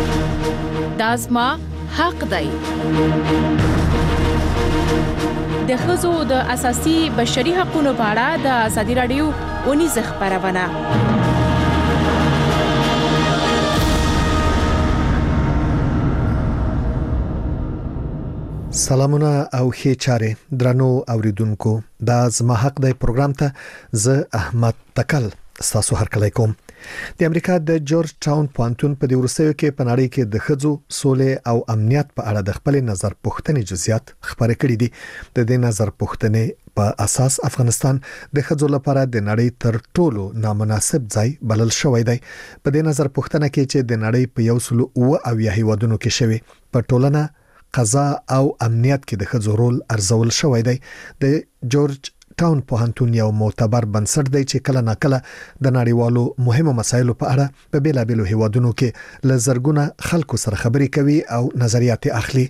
دا زما حق دی. د ښځو د اساسي بشري حقوقو په اړه د ازادي راډیو ونیزه خبرونه. سلامونه او ښه چاره درنو اوریدونکو. دا زما حق دی پروګرام ته زه احمد تکل تاسو هرکلی کوم. د امریکا د جورج ټاون پوهنتون په دې ورسېو کې په نړۍ کې د ښځو سولې او امنیت په اړه د خپل نظر پوښتنې جزئیات خبرې کړې دي. د دې نظر پوښتنې په اساس افغانستان د ښځو لپاره د نړۍ تر ټولو نامناسب ځای بلل شوی دی. په دې نظر پوښتنه کې چې د نړۍ په 190 هیوادونو کې شوی په ټولنه قضا او امنیت کې د ښځو رول ارزول شوی دی. د جورج ټاون پوهنتون یو معتبر بنسټ دی چې کله ناکله د نړیوالو مهمو مسایلو په اړه په بیلابیلو هیوادونو کې ل زرګونه خلکو سره خبرې کوي او نظریات اخلي.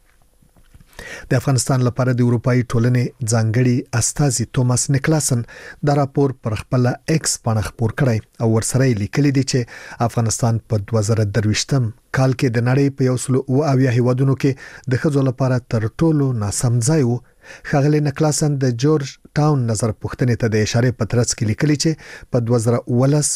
د افغانستان لپاره د اروپאי ټولنې ځانګړي استاذي توماس نیکلاسن دا راپور پر خپل ایکس باندې خبر کړی او ورسره لیکلي دي چې افغانستان په 2023م کال کې د نړۍ په 190 هیوادونو کې د ښځو لپاره تر ټولو ناسم ځای و. ښاغلی نیکلاسن د جورج ټاون نظر پوښتنې ته د اشاره په ترڅ کې لیکلي چې په 2019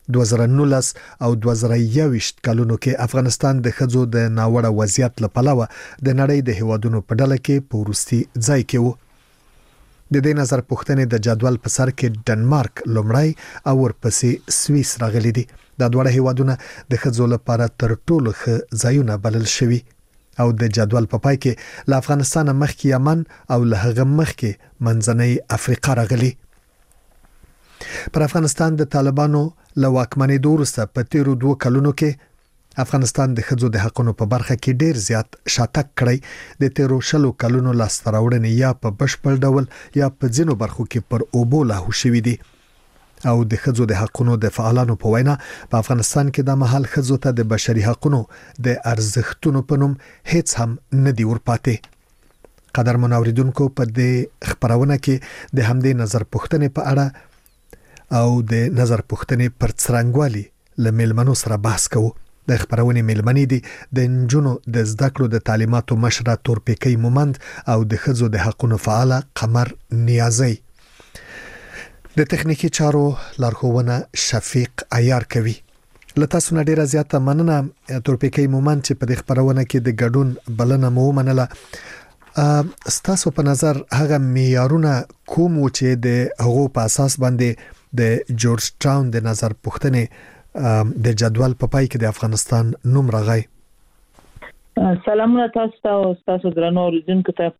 او 2021 کلونو کې افغانستان د ښځو د ناوړه وضعیت لپاره د نړۍ د هیوادونو په ډله کې په وروستي ځای کې وو. د دې نظر پوښتنې د جدول په سر کې ډنمارک لومړی او ورپسې سویس راغلي دي. دا دوه هیوادونه د ښځو لپاره تر ټولو ښه ځایونه بلل شوي او د جدول په پای کې له افغانستان مخکې یمن او له هغه مخکې منځنۍ افریقا راغلي. پر افغانستان د طالبانو له واکمنۍ وروسته په تیرو 2 کلونو کې افغانستان د ښځو د حقوقو په برخه کې ډیر زیات شاتګ کړی. د تیرو 20 کلونو لاستراوړنې یا په بشپړ ډول یا په ځینو برخو کې پر اوبو لاهو شوې دي او د ښځو د حقوقو د فعالانو په وینا په افغانستان کې د محل ښځو ته د بشري حقوقو د ارزښتونو په نوم هیڅ هم نه دی ورپاتې. قدرمن اوریدونکو په دې خبرونه کې د همدې نظر پوښتنې په اړه او د نظر پوښتنې پر څرنګوالي له میلمنو سره بحث کوو. د خبرونې میلمنې دي د نجونو د زده کړو د تعلیماتو مشره تورپیکۍ مومند او د ښځو د حقوقو فعال قمر نیازی. د تخنیکی چارو لارښوونه شفیق عیار کوي. لته سونه ډیره زیاته مننه تورپیکۍ مومند چې په دې خبرونه کې د ګډون بلنه مو منله. ستاسو په نظر هغه معیارونه کوم چې د هغو په اساس باندې د جورج ټاون د نظر پوښتنې د جدول په پای کې د افغانستان نوم راغی؟ سلامونه تاسو درنو اوریدونکو ته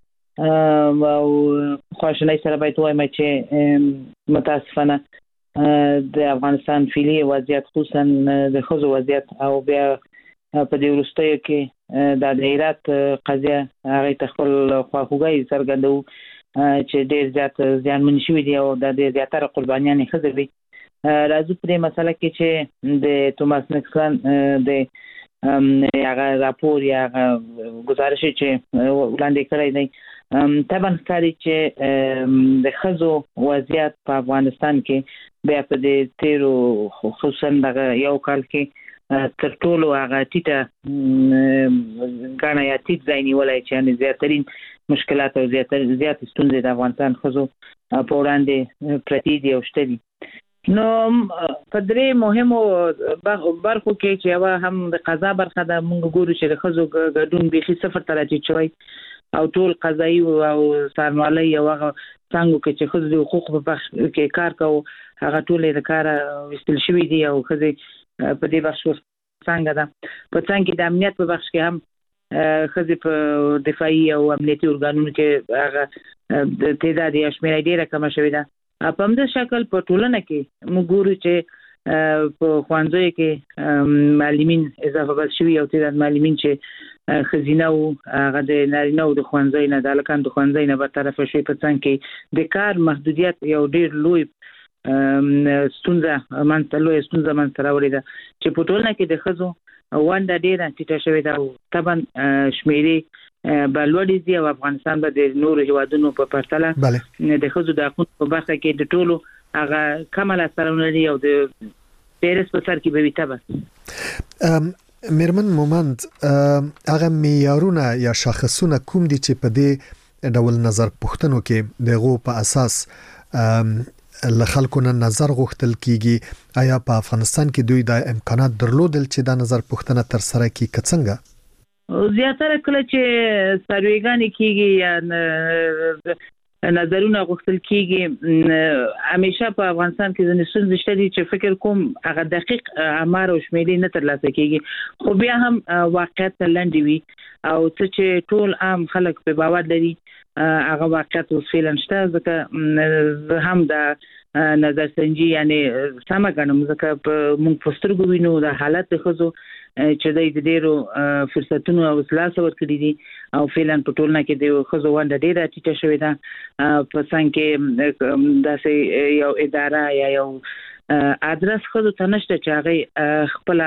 او خوشحالي سره باید وایم چې متاسفانه د افغانستان فعلی وضعیت خصوصا د ښځو وضعیت او بیا په دې وروستیو کې د هرات قضیه هغه خپل خواخوږي څرګندو چې ډېر زیات ځانمن شوی دی او د ډېر زیاتره قربانیان ښځې دي. راځو په دې مسله کې چې د توماس نیکلاسن د هغه راپور یا گزارش چې وړاندې کړی دی طبعا ښکاري چې د ښځو وضعیت په افغانستان کې بیا په دې تیرو خصوصا دغه یو کال کې تر ټولو هغه ټیټه غاڼه یا ټیټ ځای نیولای چې ان زیاترین مشکلات او زیات ستونزې د افغانستان ښځو په وړاندې پرتې دي او شته دي. نو په درې مهمو برخو کې چې یو هم د قضا برخه ده، موږ ګورو چې د ښځو ګډون بيخي صفر ته راټیټ شوی او ټول قضایي او څارنوالۍ او هغه څنګه چې ښځو د حقوقو په بخش کې کار کوي هغه ټول د کار وستل شوی دی او ښځې په دې بخش څنګه ده په څنګه د امنیت په بخش کې هم ښځې په دفاعي او امنیتي ارګانونو کې هغه د تعداد یا شمېر ډیره کم شوی ده. په همدې شکل په ټولنه کې موږ ګورو چې په ښوونځیو کې معلمین اضافه بس شوي او تعداد معلمین چې ښځینه او هغه د نارینه او د ښوونځي نه د هلکانو د ښوونځي نه برطرفه شوي په څنګ کې د کار محدودیت یو ډېر لوی ستونزه منځته راوړې ده چې په ټولنه کې د ښځو ونډه ډېره ټیټه شوې ده او طبعا شمېرې به لوړې دي او افغانستان به د نورو هیوادونو په پرتله د ښځو د حقوقو په برخه کې د ټولو هغه کمه لاسته راوړنې او د پیرس په سر کې به وي. طبعا میرمن مومند هغه معیارونه یا شاخصونه کوم دي چې په دې ډول نظر پوښتنو کې دغه په اساس لخلکو نظر غوښتل کیږي آیا په افغانستان کې دوی د امکانات درلودل چې دا نظر پوښتنه تر سره کی کڅنګه زیاتره کله چې سرویګانی کیږي یا نظرونه غوښتل کیږي همیشه په افغانستان کې د نسل زشتري چې فکر کوم هغه دقیق امر او شمیرې نه ترلاسه کیږي خو بیا هم واقعیت لنډوي وي او چې ټول عام خلک په باور لري هغه واقعیت اوس فعلا شته ځکه هم د نظر سنجي یعنی سم غنم ځکه موږ پوسټر وینو د حالت خزو چې د ډیرو فرصتونو او اصلاح ورکړي دي او فعلا په ټولنه کې د خزو ونده ډیره ټیټه شوې ده په څنګه کې داسې یو اداره یا یو ادرس خزو ته نشته چې هغه خپل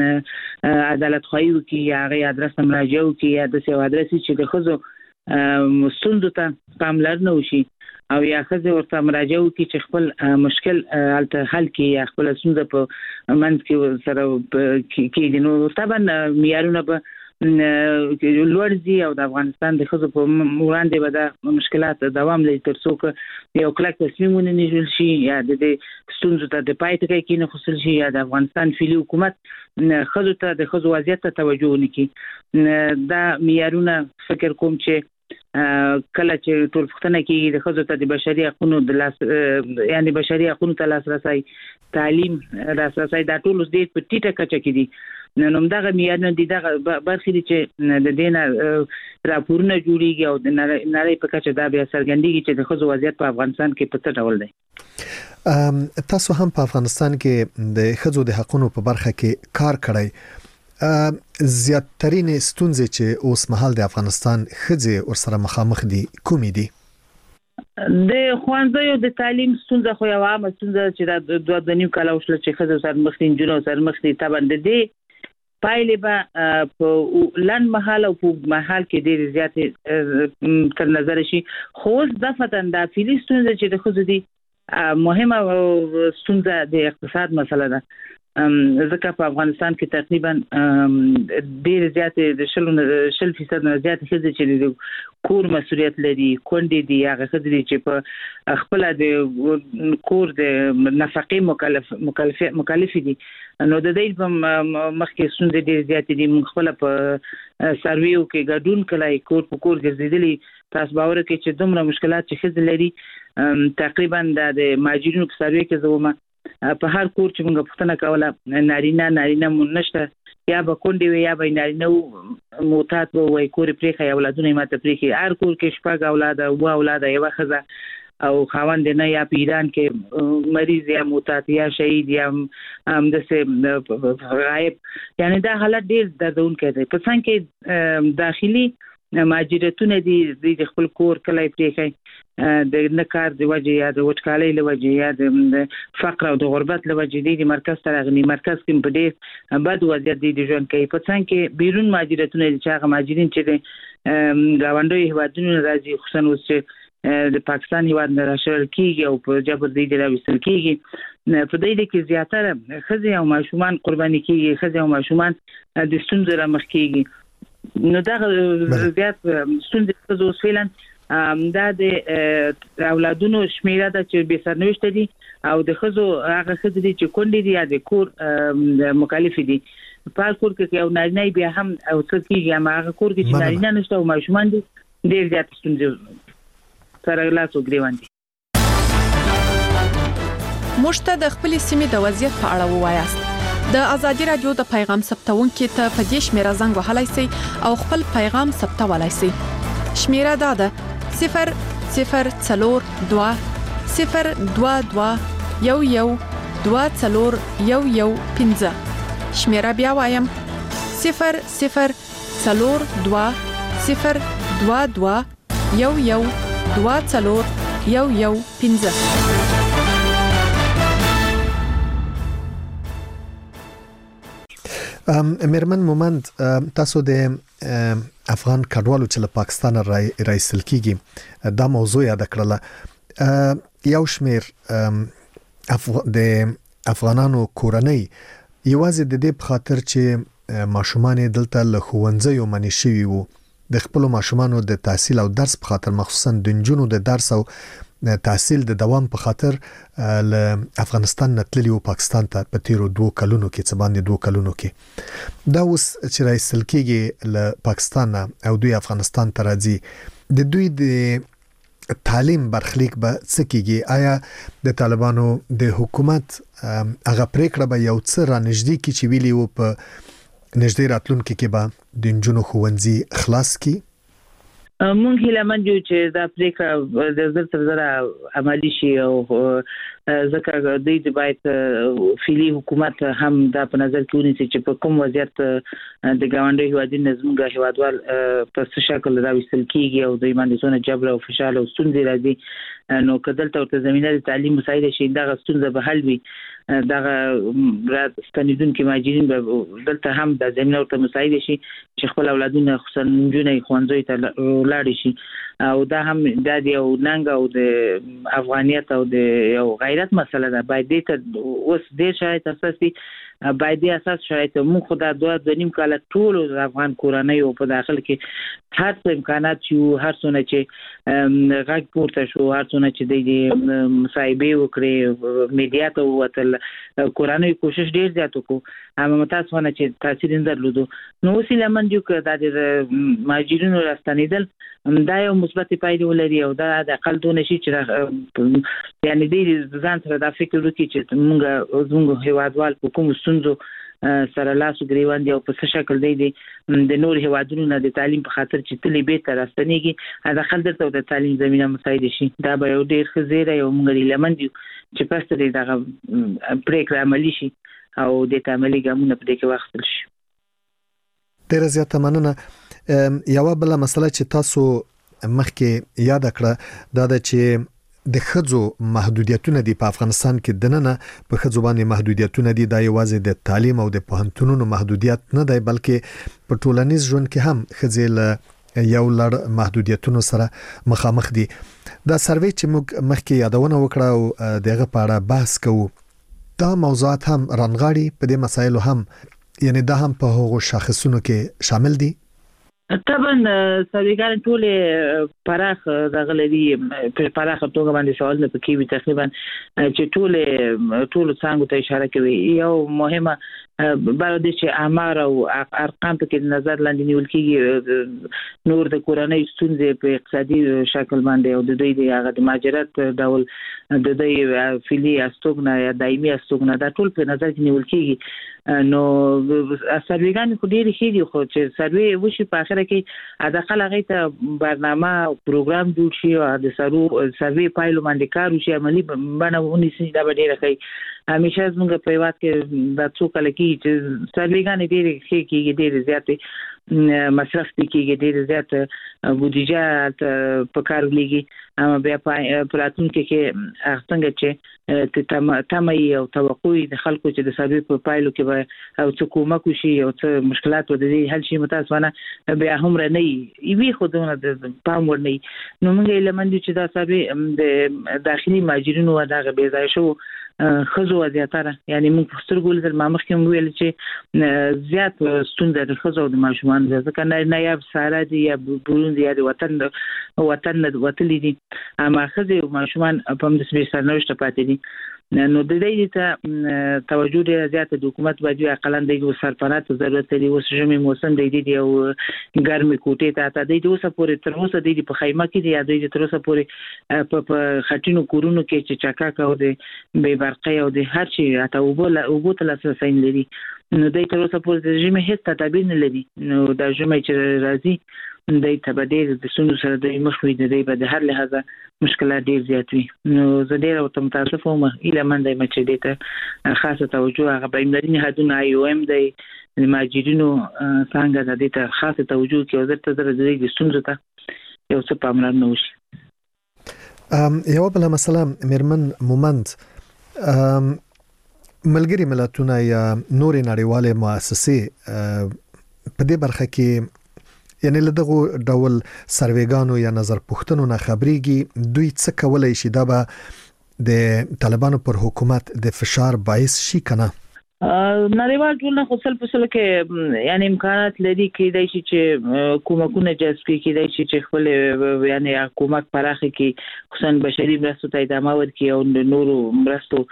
عدالت خوایو کې یا هغه ادرس مراجعه کوي یا د سیو ادرس چې د خزو مستند ته پاملرنه وشي او یا خزه ورته مراجعه کوي چې خپل مشکل حل کړي یا خپل ستونزه په منځ کې سره کې نو طبعا معیارونه به لوړ دي او د افغانستان د خزو په وړاندې به د مشکلات دوام لري تر څو یو کلک تصمیم ونیول شي یا د ستونزو ته د پای ټکی کې نه خصل شي یا د افغانستان فعلی حکومت خزو ته د خزو وضعیت ته توجه ونکړي دا معیارونه فکر کوم چې کله چې ټول پښتنه کې د خزو ته د بشري حقوقو د لاس یعنی بشري حقوقو ته لاسرسي تعلیم لاسرسي دا ټول اوس د ټیټه کچه کې دي نو دغه معیارونه دي دغه برخې دي چې د دینه راپورونه جوړیږي او د نړۍ په کچه دا بیا څرګندېږي چې د خزو وضعیت په افغانستان کې په څه ډول دی تاسو هم په افغانستان کې د خزو د حقوقو په برخه کې کار کړی زیاترین ستونزې چې اوس مهال د افغانستان خځې ورسره مخامخ دي کومې دي د خوانځو د تعلیم ستونزه خو یو عامه ستونزه چې د 2.5 کال وشله چې خځې سره مخ دي جنو سره مخ دي طبعا د دې پایلې به په لن محل او په محل کې ډېر زیات تر نظر شي خو ځفتن د فلسطین چې د خځې دي مهمه ستونزه د اقتصاد مسله ده ځکه په افغانستان کې تقریبا ډېر زیات د 0% نه زیات خځې چې د کور مسؤلیت لري کونډې دي هغه خځې چې په خپل د کور د نفقې مکلف دي نو د دې په مخکې ستونزې ډېر زیات دي موږ خپل په سرویو کې ګډون کړای کور په کور ګرځېدلي تاسو باور کوي چې دومره مشکلات چې خځې لري تقریبا د ماجرینو په سروي کې زومه په هر کور چې موږ پښتنه کوله نارینه مون نشته یا به کونډې وي یا به نارینه موتات وي کور پرېخه یا اولادونه ماته پرېخي هر کور کې شپږ اولاد او اولاد یو خزه او خاوند نه یا په ایران کې مریض یا موتات یا شهید یا د غایب یعنی دا حالت ډیر دردونکې دی په څنګه کې داخلي ماجرتونه دي د خپل کور کله پرېخي د نکار د وجه یا د وټکالۍ له وجه یا د فقر او د غربت له وجه د مرکز تر غني مرکز کې په ډېر بد وضعیت دي ژوند کوي په څنګه کې بیرون ماجرتونه چې هغه ماجرین چې د غونډوي هوادونو راځي خصوصا اوس چې د پاکستان هواد نه راشل کیږي او په جبر دی راوستل کیږي په دې کې زیاتره خځې او ماشومان قرباني کیږي خځې او ماشومان د ستونزو را مخ کیږي نو دا زیات ستونزې زو فعلا دا د اولادونو شمیره د چې به سرنوشت دي او د خزو هغه خزې دي چې کونډې دي یا د کور مکلف دي په کور کې یو نارینه بیا هم او څه کیږي هغه کور کې چې نارینه نشته او ماشومان دي ډېر زیات ستونزې سره لاس وګریوان دي مشته د خپل سیمې د وضعیت په اړه ووایاست د ازادي رادیو د پیغام ثبتونکو ته په دې شمیره زنګ وهلای شئ او خپل پیغام ثبتولای شئ شمیره دا ده 002 022 11 24115 شمیره بیا وایم 002 022 11 میرمن مومند تاسو د افغان کډوالو چې له پاکستان رایسل کیږي دا موضوع یاد کړله یو شمیر د افغانانو کورنۍ یوازې د دې په خاطر چې ماشومان دلته له ښوونځیو منې شوي وو د خپل ماشومانو د تحصیل او درس په خاطر مخصوصا د نجونو د درس او تحصیل د دوام په خاطر له افغانستان نتللی او پاکستان ته په تیرو 2 کلونو کې څه باندې 2 کلونو کې دا اوس چې راځل کېږي له پاکستان او دوی افغانستان ته راځي د دوی د تعلیم برخلیک به څه کېږي آیا د طالبانو د حکومت هغه پریکړه به یو څه رانږدې کی چې ویلی وو په نږدې راتلونکي کې به د نجونو ښوونځي خلاص کی مونږ هیله من یو چې دا پریکړه د زړه عملی شي او ځکه د باید فعلی حکومت هم دا په نظر کې ونیسي چې په کوم وضعیت د ګاونډي هیوادونو زموږ هیوادوال په څه شکل راوستل کیږي او د ایماندونو جبر او فشار او ستونزې راځي نو کدل ته زمينه د تعلیم مسایل شي دا ستونزه به حل وي دا ستنیدونکو ماجرین به دلته هم د زمينه او مسایل شي چې خپل اولادونه خصوصا نجونې ښوونځي ته لاړ شي او دا هم د یو ننګ او د افغانیت او د یو غیرت مسله ده باید ته اوس د شایته اساسي باید د اساس شایته مو خدای د نیم کال ټول افغان کورنۍ او په داخل کې هر څه امکانات یو هر څونه چې غږ پورته شو هر څونه چې د مصايبه وکړي میډیا ته وتل کورنۍ کوشش ډیر زیات وکړو هم متاسفانه چې تاثیر نه درلودو نو اوس لمن یو که د ماجرینو راستنیدل دا یو مثبت پایله ولري او دا د اقل دونه شي چې یعنی د ځان سره د فکر وکړي چې موږ هیوادوال کوم ستونزو سره لاسو ګریوان دی او په څه شکل دی د نور هیوادونو نه د تعلیم په خاطر چې تلې به تر راستنیږي دا خل درته د تعلیم زمينه مساعد شي دا به یو ډیر خزیره یو موږ لمن دی چې پسته دغه پریکړه عملی شي او د تعاملي ګامونه په دې کې واخیستل شي ډیر زیات مننه یو بل مسله چې تاسو مخکې یاد کړه دا چې د خځو محدودیتونه دي په افغانستان کې دننه په خځو باندې محدودیتونه دي د یوازې د تعلیم او د پوهنتونونو محدودیت نه دی بلکې په ټولنیز ژوند کې هم خځې یو لړ محدودیتونو سره مخامخ دي دا سروې چې موږ مخکې یادونه وکړه او دغه په اړه بحث کوو دا موضوعات هم رانغاړي په دې مسایلو هم یعنی دا هم په هغو شاخصونو کې شامل دي طبعا سویګان ټول پراخ دغلري په پراخ توګه باندې سوال نه پکې وي تقریبا چې ټول څنګه ته اشاره کوي یو مهمه باید چې اعمار او ارقام په کې نظر لاندې نیول کېږي نور د کورنۍ ستونزې په اقتصادي شکل باندې او د دوی د هغه د ماجرات ډول د دوی فعلی استوګنه یا دایمي استوګنه دا ټول په نظر کې نیول کېږي نو سرویګان خو ډېر ښه دي خو چې سروي وشي په اخر کې اداقل هغه ته برنامه او پروګرام جوړ شي او د سروي پایلو باندې کار وشي عملی باندې ونیسي دا ډېر ښه همیشه زموږ په وخت کې د څو کال کې چې سرویګان ډېر ښه کېږي ډېر زیات مصرف کېږي ډېر زیات بودیجه په کار لګي اما بیا پلاتون کې څنګه چې تمه او توقع د خلکو چې د سروي په پایلو کې او څه کومک شي او څه مشکلات د دې حل شي متاسفانه بیا هم نه وي خودونه د پام ورني نو موږ لمن چې دا سروي د داخلي ماجرینو دغه بې ځای شو خزو زیاتره یعنی موږ سترګول د مامخ کې ویل چې زیات ستونزې د خزو د ماشومان ځکه نه یا ساره دي یا بوروندي یا د وطن وتلی دي اما خزو ماشومان په دې سبي سرنوشت پاتې دي نو د دې ته توجه ډیره زیاته د حکومت باندې اقلن د سرپرات ضرورت لري اوس ژمي موسم دی او ګرمي کوټه ته د اوسه پورې تر اوسه د په خیمه کې دی د تر اوسه پورې په خټینو کورونو کې چې چاکا کو دی به برقه او د هر شي اته وبو تل اساسین لري نو د تر اوسه پورې د ژمي هیڅ تدابیر نه لري نو د ژمي چې راځي د تبدیل د سونو سره د مخوي د دې په هر لحاظه مشکلات ډیر زیات وي نو زه ډیر او متاسفه وم اله من د مچ دې ته خاصه توجه هغه بینالمللي نهادونه IOM د ماجرینو څنګه د دې ته خاصه توجه کوي او د دې ستونزو ته یو څه پاملرنه وشي یو بل مسله میرمن مومند ملګری ملتونه یا نور نړیواله مؤسسې په دې برخه کې یعنی له دغه ډول سرویګانو یا نظر پوښتنو نه خبريږي دوی څه کولای شي دا به د طالبانو پر حکومت د فشار باعث شي کنه نړیوال ټولنه خو سل په سل کې یعنی امکانات لري کېدای شي چې کومکونه جذب کېدای شي چې خپل یعنی حکومت پراخه کې خصوصا بشري مرستو ته ادامه ورکړي او نورو مرستو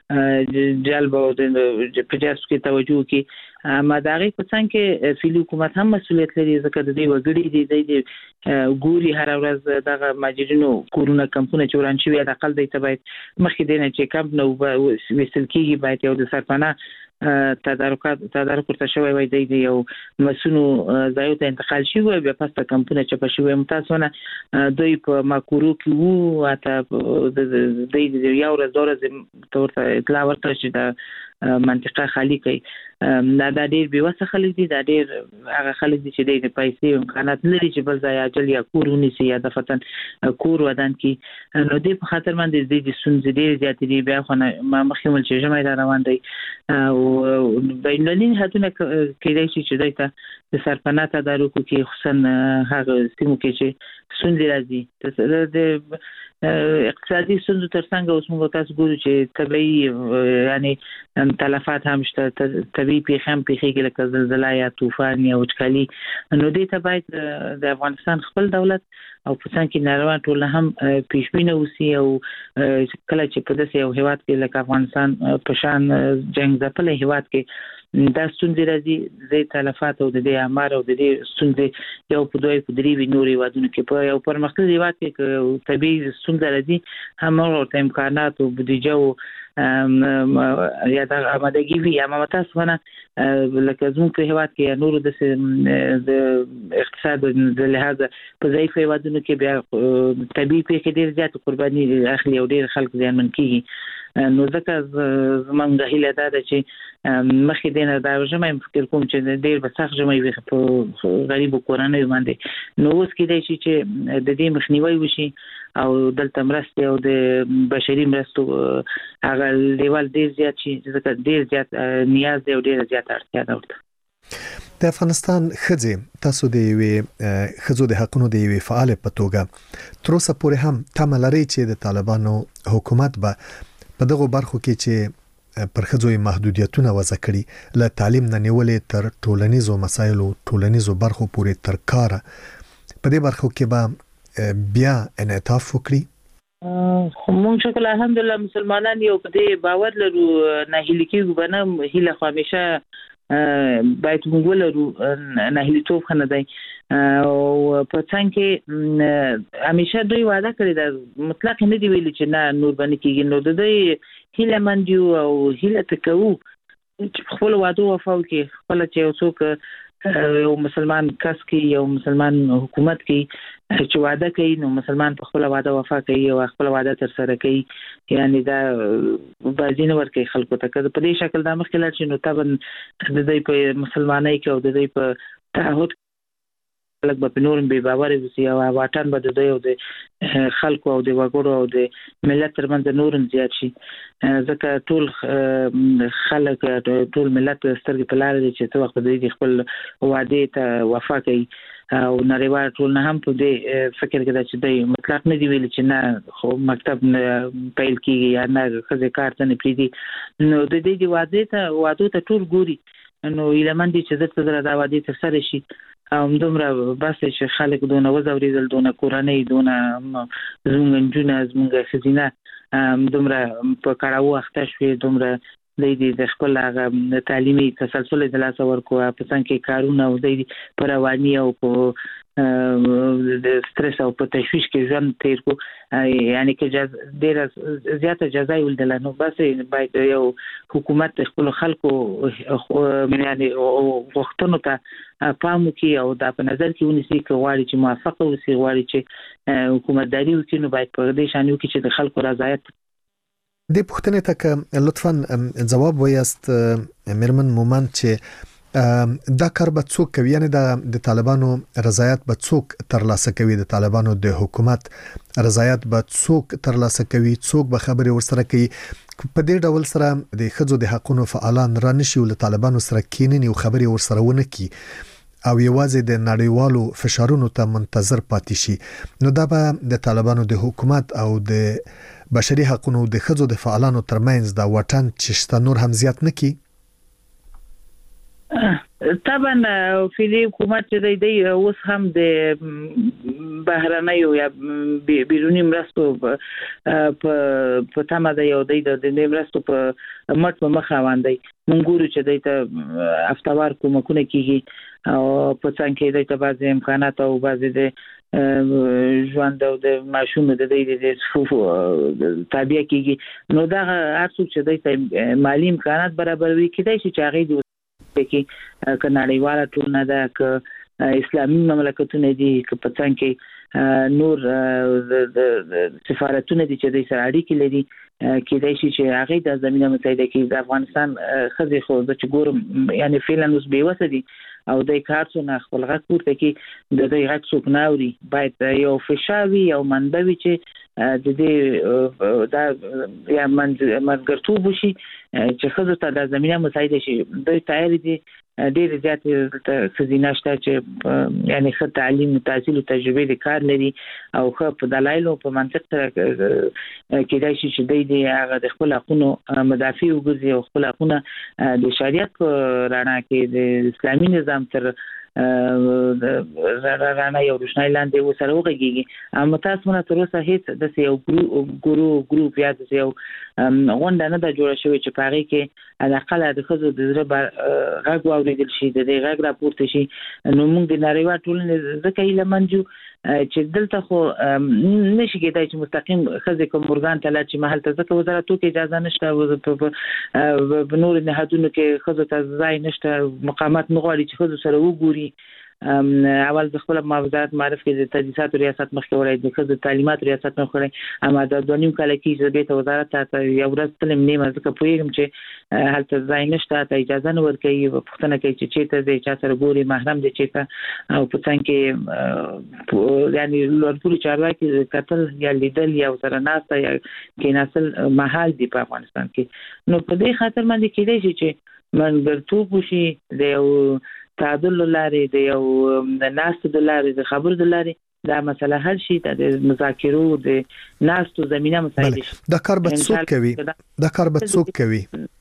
جلب او د پجاس کې توجه کې مداري په څنګه کې فیل حکومت هم مسولیت لري ځکه د دې وګړي د ګوري هر ورځ دغه ماجرینو کورونه کمپونه چوران شي د اقل د تبعید مخکې دینه چې کمپ نو وسل کېږي باید یو د سرپناه تدارک ورته شوی وای دی یو مسونو ځایو ته انتقال شي او بیا پسته کمپونه چې په شوی متاسونه دوی په ماکورو کې وو اته د یو ورځ دورې تورته اطلاع ورته شي د منطقه خالی کوي دا ډېر بیوسه خلک دي دا ډېر هغه خلک دي چې د پیسې امکانات لري چې بل ځای اجل یا کورونی سي یا د فتن کور ودان کی نو دې په خاطر باندې د سنځ ډېر زیات دي بیا خو ما مخکمل چې جمعي دا روان دي او بینالمللي هاتونه کېدای شي چې دایته د سرپناه تدارک کې خصوصا هغه سیمو کې چې سنځ راځي د اقتصادي ستونزو ترڅنګ اوس موږ تاسو ګورو چې طبيعي یعنی تلفات هم شته طبيعي پیښې هم پیښېږي لکه زلزلہ یا طوفان یا وچکالي نو دې ته باید د افغانستان خپل دولت او په څنګه کې نړیوال ټول هم پیشبینه وسی او کله چې په داسې یو هیواد کې لکه افغانستان په شان جنگ ځپل هیواد کې دا ستونزې راځي د تلفات او د امر او د ستونزې یو په دوی په درې نوري وادونو کې په یو پرمختللي هیواد کې طبيعي ستونزې راځي هم او امکانات او بودیجه او یا د آمادګي وي یا متاسفانه لکه زموږ په هیواد کې نور د اقتصاد د لحاظ په ضعیف هیوادونو کې بیا طبيعي پیښې ډېر زیات قرباني اخلي او ډېر خلک ځانمن کیږي نو ځکه زمونږ هیله دا ده چې مخکې دینه دا ژمه فکر کوم چې ډېر به سخت ژمه وي په غریب کورنۍ باندې نو اوس کېدای شي چې د دې مخنیوي وشي او دلته مرستې او د بشري مرستو هغه لیول ډېر زیات شي ځکه ډېر زیات نیاز دی او ډېر زیات اړتیا ده ورته د افغانستان ښځې تاسو د یوې ښځو د حقونو د یوې فعال په توګه تر اوسه پورې هم تمه لري چې د طالبانو حکومت به په دغه برخو کې چې پر ښځو محدودیتونه وضع کړي له تعلیم نه نیولې تر ټولنیزو مسایلو ټولنیزو برخو پورې تر کار په دې برخو کې به بیا انعطاف وکړي موږ شکل الحمدلله مسلمانان یو په دې باور لرو نه هیله کېږو بنه هیله خو همیشه باید موږ ولرو نه هیله توف خنه دی او په څنګه کې همیشه دوی وعده کړی دا مطلق نه دی ویلي چې نه نور باندې کېږي نو د دوی هیله مندیو او هیله تکو چې خپل وعده وفا وکړي خپل چې یو څوک یو مسلمان کس کې یو مسلمان حکومت کې چې وعده کوي نو مسلمان په خپل وعده وفا کوي او خپل وعده تر سره کوي یعنی دا بازینه ورکوي خلکو ته کله په دې شکل دا مخکې لاړ شي نو تابن د دې په مسلمانۍ کې او د دې په تعهد خلک به نورم به باور وي او واټن به د یو د خلکو او د وګړو او د ملت ترمنځ نورم زیات شي ځکه ټول خلک ټول ملت سترګې په لار دي چې څو وخت د خپل وعده ته وفا کوي او نړیوال ټول نه هم په دې فکر کې چې د مطلق نه دی ویل چې نه خو مکتب پیل کیږي یا نه خزه کار ته نه پریدي نو د دې وعده ته ټول ګوري نو ایلمن دي چې زړه دا وعده تر سره شي دومره بس چې خلک دونه وزوریدل دونه کورنۍ دونه زمونږ جونه زمونږ خزینه دومره په کاراو اخته شوې دومره د خپل هغه تعلیمي تسلسل د لاس ورکو په څنګه کې کارونه او د پروانی او په د سټرس او په تشویش کې ځان تیر کو یعنی کې ډېر زیاته جزای ولدل نو بس باید یو حکومت خپل خلکو یعنی وختونو ته پام کوي او دا په نظر کې ونیسي چې غواړي چې موافقه وسی غواړي چې حکومتداري وکړي نو باید په دې شان وکړي چې د خلکو رضایت د پښتنې تک لطفاً جواب وایست مرمن مومن چې دا کار به څوک کوي یعنی د طالبانو رضایت به څوک ترلاسه کوي د طالبانو د حکومت رضایت به څوک ترلاسه کوي څوک به خبري ورسره کوي په دې ډول سره د خځو د حقوقو فعالان را نشي ول طالبانو سره کیننی او خبري ورسره ونه کی او یوازې د نړیوالو فشارونو ته منتظر پاتې شي نو دا به د طالبانو د حکومت او د بشري حقوقو د خځو د فعالانو ترمنځ دا وطن چې شته نور هم زیات نکي طبعا فعلی حکومت چې دی اوس هم د بهرنیو یا بیرونی مرستو په تمه دی او د مرستو په مټ په مخ روان دی. مونږ ګورو چې دی ته افتوار کومکونه کیږي او په څنګه کې دی ته بعضی امکانات او بعضی د ژوند او د ماشوم د صفوف تابع کیږي. نو دا هر څه چې دی ته مالی امکانات برابروي کیدای شي چې هغه کې کناړیواله ټولنه ده که اسلامي مملکتونه دي که په څنګه کې نور د سفارتونه دي چې د سره اړیکې لري کېدای شي چې هغه د زمينه متحده کې د افغانستان خزي خو د چګور یعنی فعلا اوس بیوسه دي او د کارڅونه خپل غږ پورته کې د دې غږ څوک ناوري باید یو فشاوي او منبوي چې د دې دا یا منګرتوب شي چې خزو ته د زمينه متحده شي د تیاری دي ډېر زیات خزینه شته چې یعنی خو تعلیم تحصیل او تجربه د کار لري او خو په دلایل او په منطق سره کېدای شي چې د هغه د خپل حقوقو مدافع وګرځي او خپل حقوقونه د شریعت رڼا کې د اسلامي نظام تر رانا یو روشناي لاندې وسره وګږي. اما تاسو مونږ تر اوسه هیڅ د یو ګروپ یا د یو غونډه نه د جوړ شوی چې پاره کې علاقه د خزو د زړه غږ واوریدل شي د دې غږ راپورته شي. نو موږ د نړیوال ټولنې ځکه یې لمنجو چې دلته خو نشي کېدای چې مستقیم خزې کوم ورغان ته لاړ چې محل ته ځکه وزارت کې اجازه نشته په نور نهادونو کې خزو ته ځای نشته مقامات نه غواړي چې خزو سره وګوري. اول د خپل وزارت معرف کې د تدریسات ریاست مخکې ولای د خزو تعلیمات ریاست مخکې اما د دونیم کال کې چې د وزارت ته یو ورځ تلم نیمه ځکه پوهیږم چې هلته ځای نشته ته اجازه نه ورکوي پښتنه کوي چې ته د چا سره ګوري محرم دي چې او په څنګه کې یعنی لوړپوړي چارواکي قتل یا لیدل یا سره ناسته یا کې نسل محل دی په افغانستان کې. نو په دې خاطر باندې کېدای شي چې منګرتوب وشي د تعادل لارې د یو ناست د لارې د خبر د لارې دا مسله حل شي د مذاکرو د ناستو زمينه مسایل شي. دا کار به څوک کوي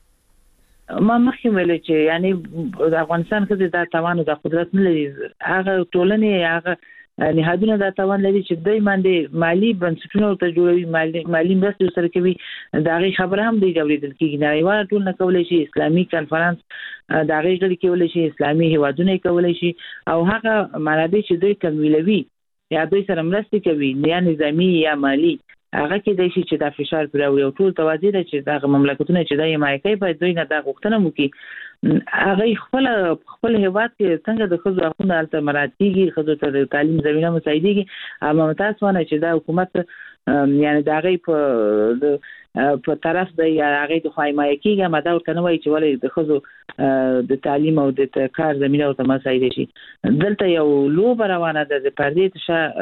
ما مخکې ویل چې یعنی د افغانستان کې د توان او د قدرت نه لري هغه ټولنې هغه نهادونه د توان لري چې دوی باندې مالی بنسټونه او تجربي مالی مرستې سره کوي. دا غي خبره هم دی اوریدل کېږي نړیوال ټول نه کولای شي اسلامي کانفرنس دا غي غړي کولای شي اسلامي هیوادونه کولای شي او هغه منابع چې دوی کموي یا دوی سره مرستې کوي یا نظامی یا مالی هغه کې د شي چې د فشار پر یو ټول توازی د چې د مملکتونو چې د حمایت باید دوی نه د غوښتنه وکړي هغه خپل هیواد کې څنګه د خزو حقوقو الته مراتبي خزو ته د تعلیم زمينه مساعدېږي اما تاسو نه چې د حکومت یعنی د هغه په طرف د هغه د حمایت کېږي ما دا ورته وایي چې ولې د خزو د تعلیم او د کار زمينه او مساعدې شي دلته یو لوب روانه ده د پردې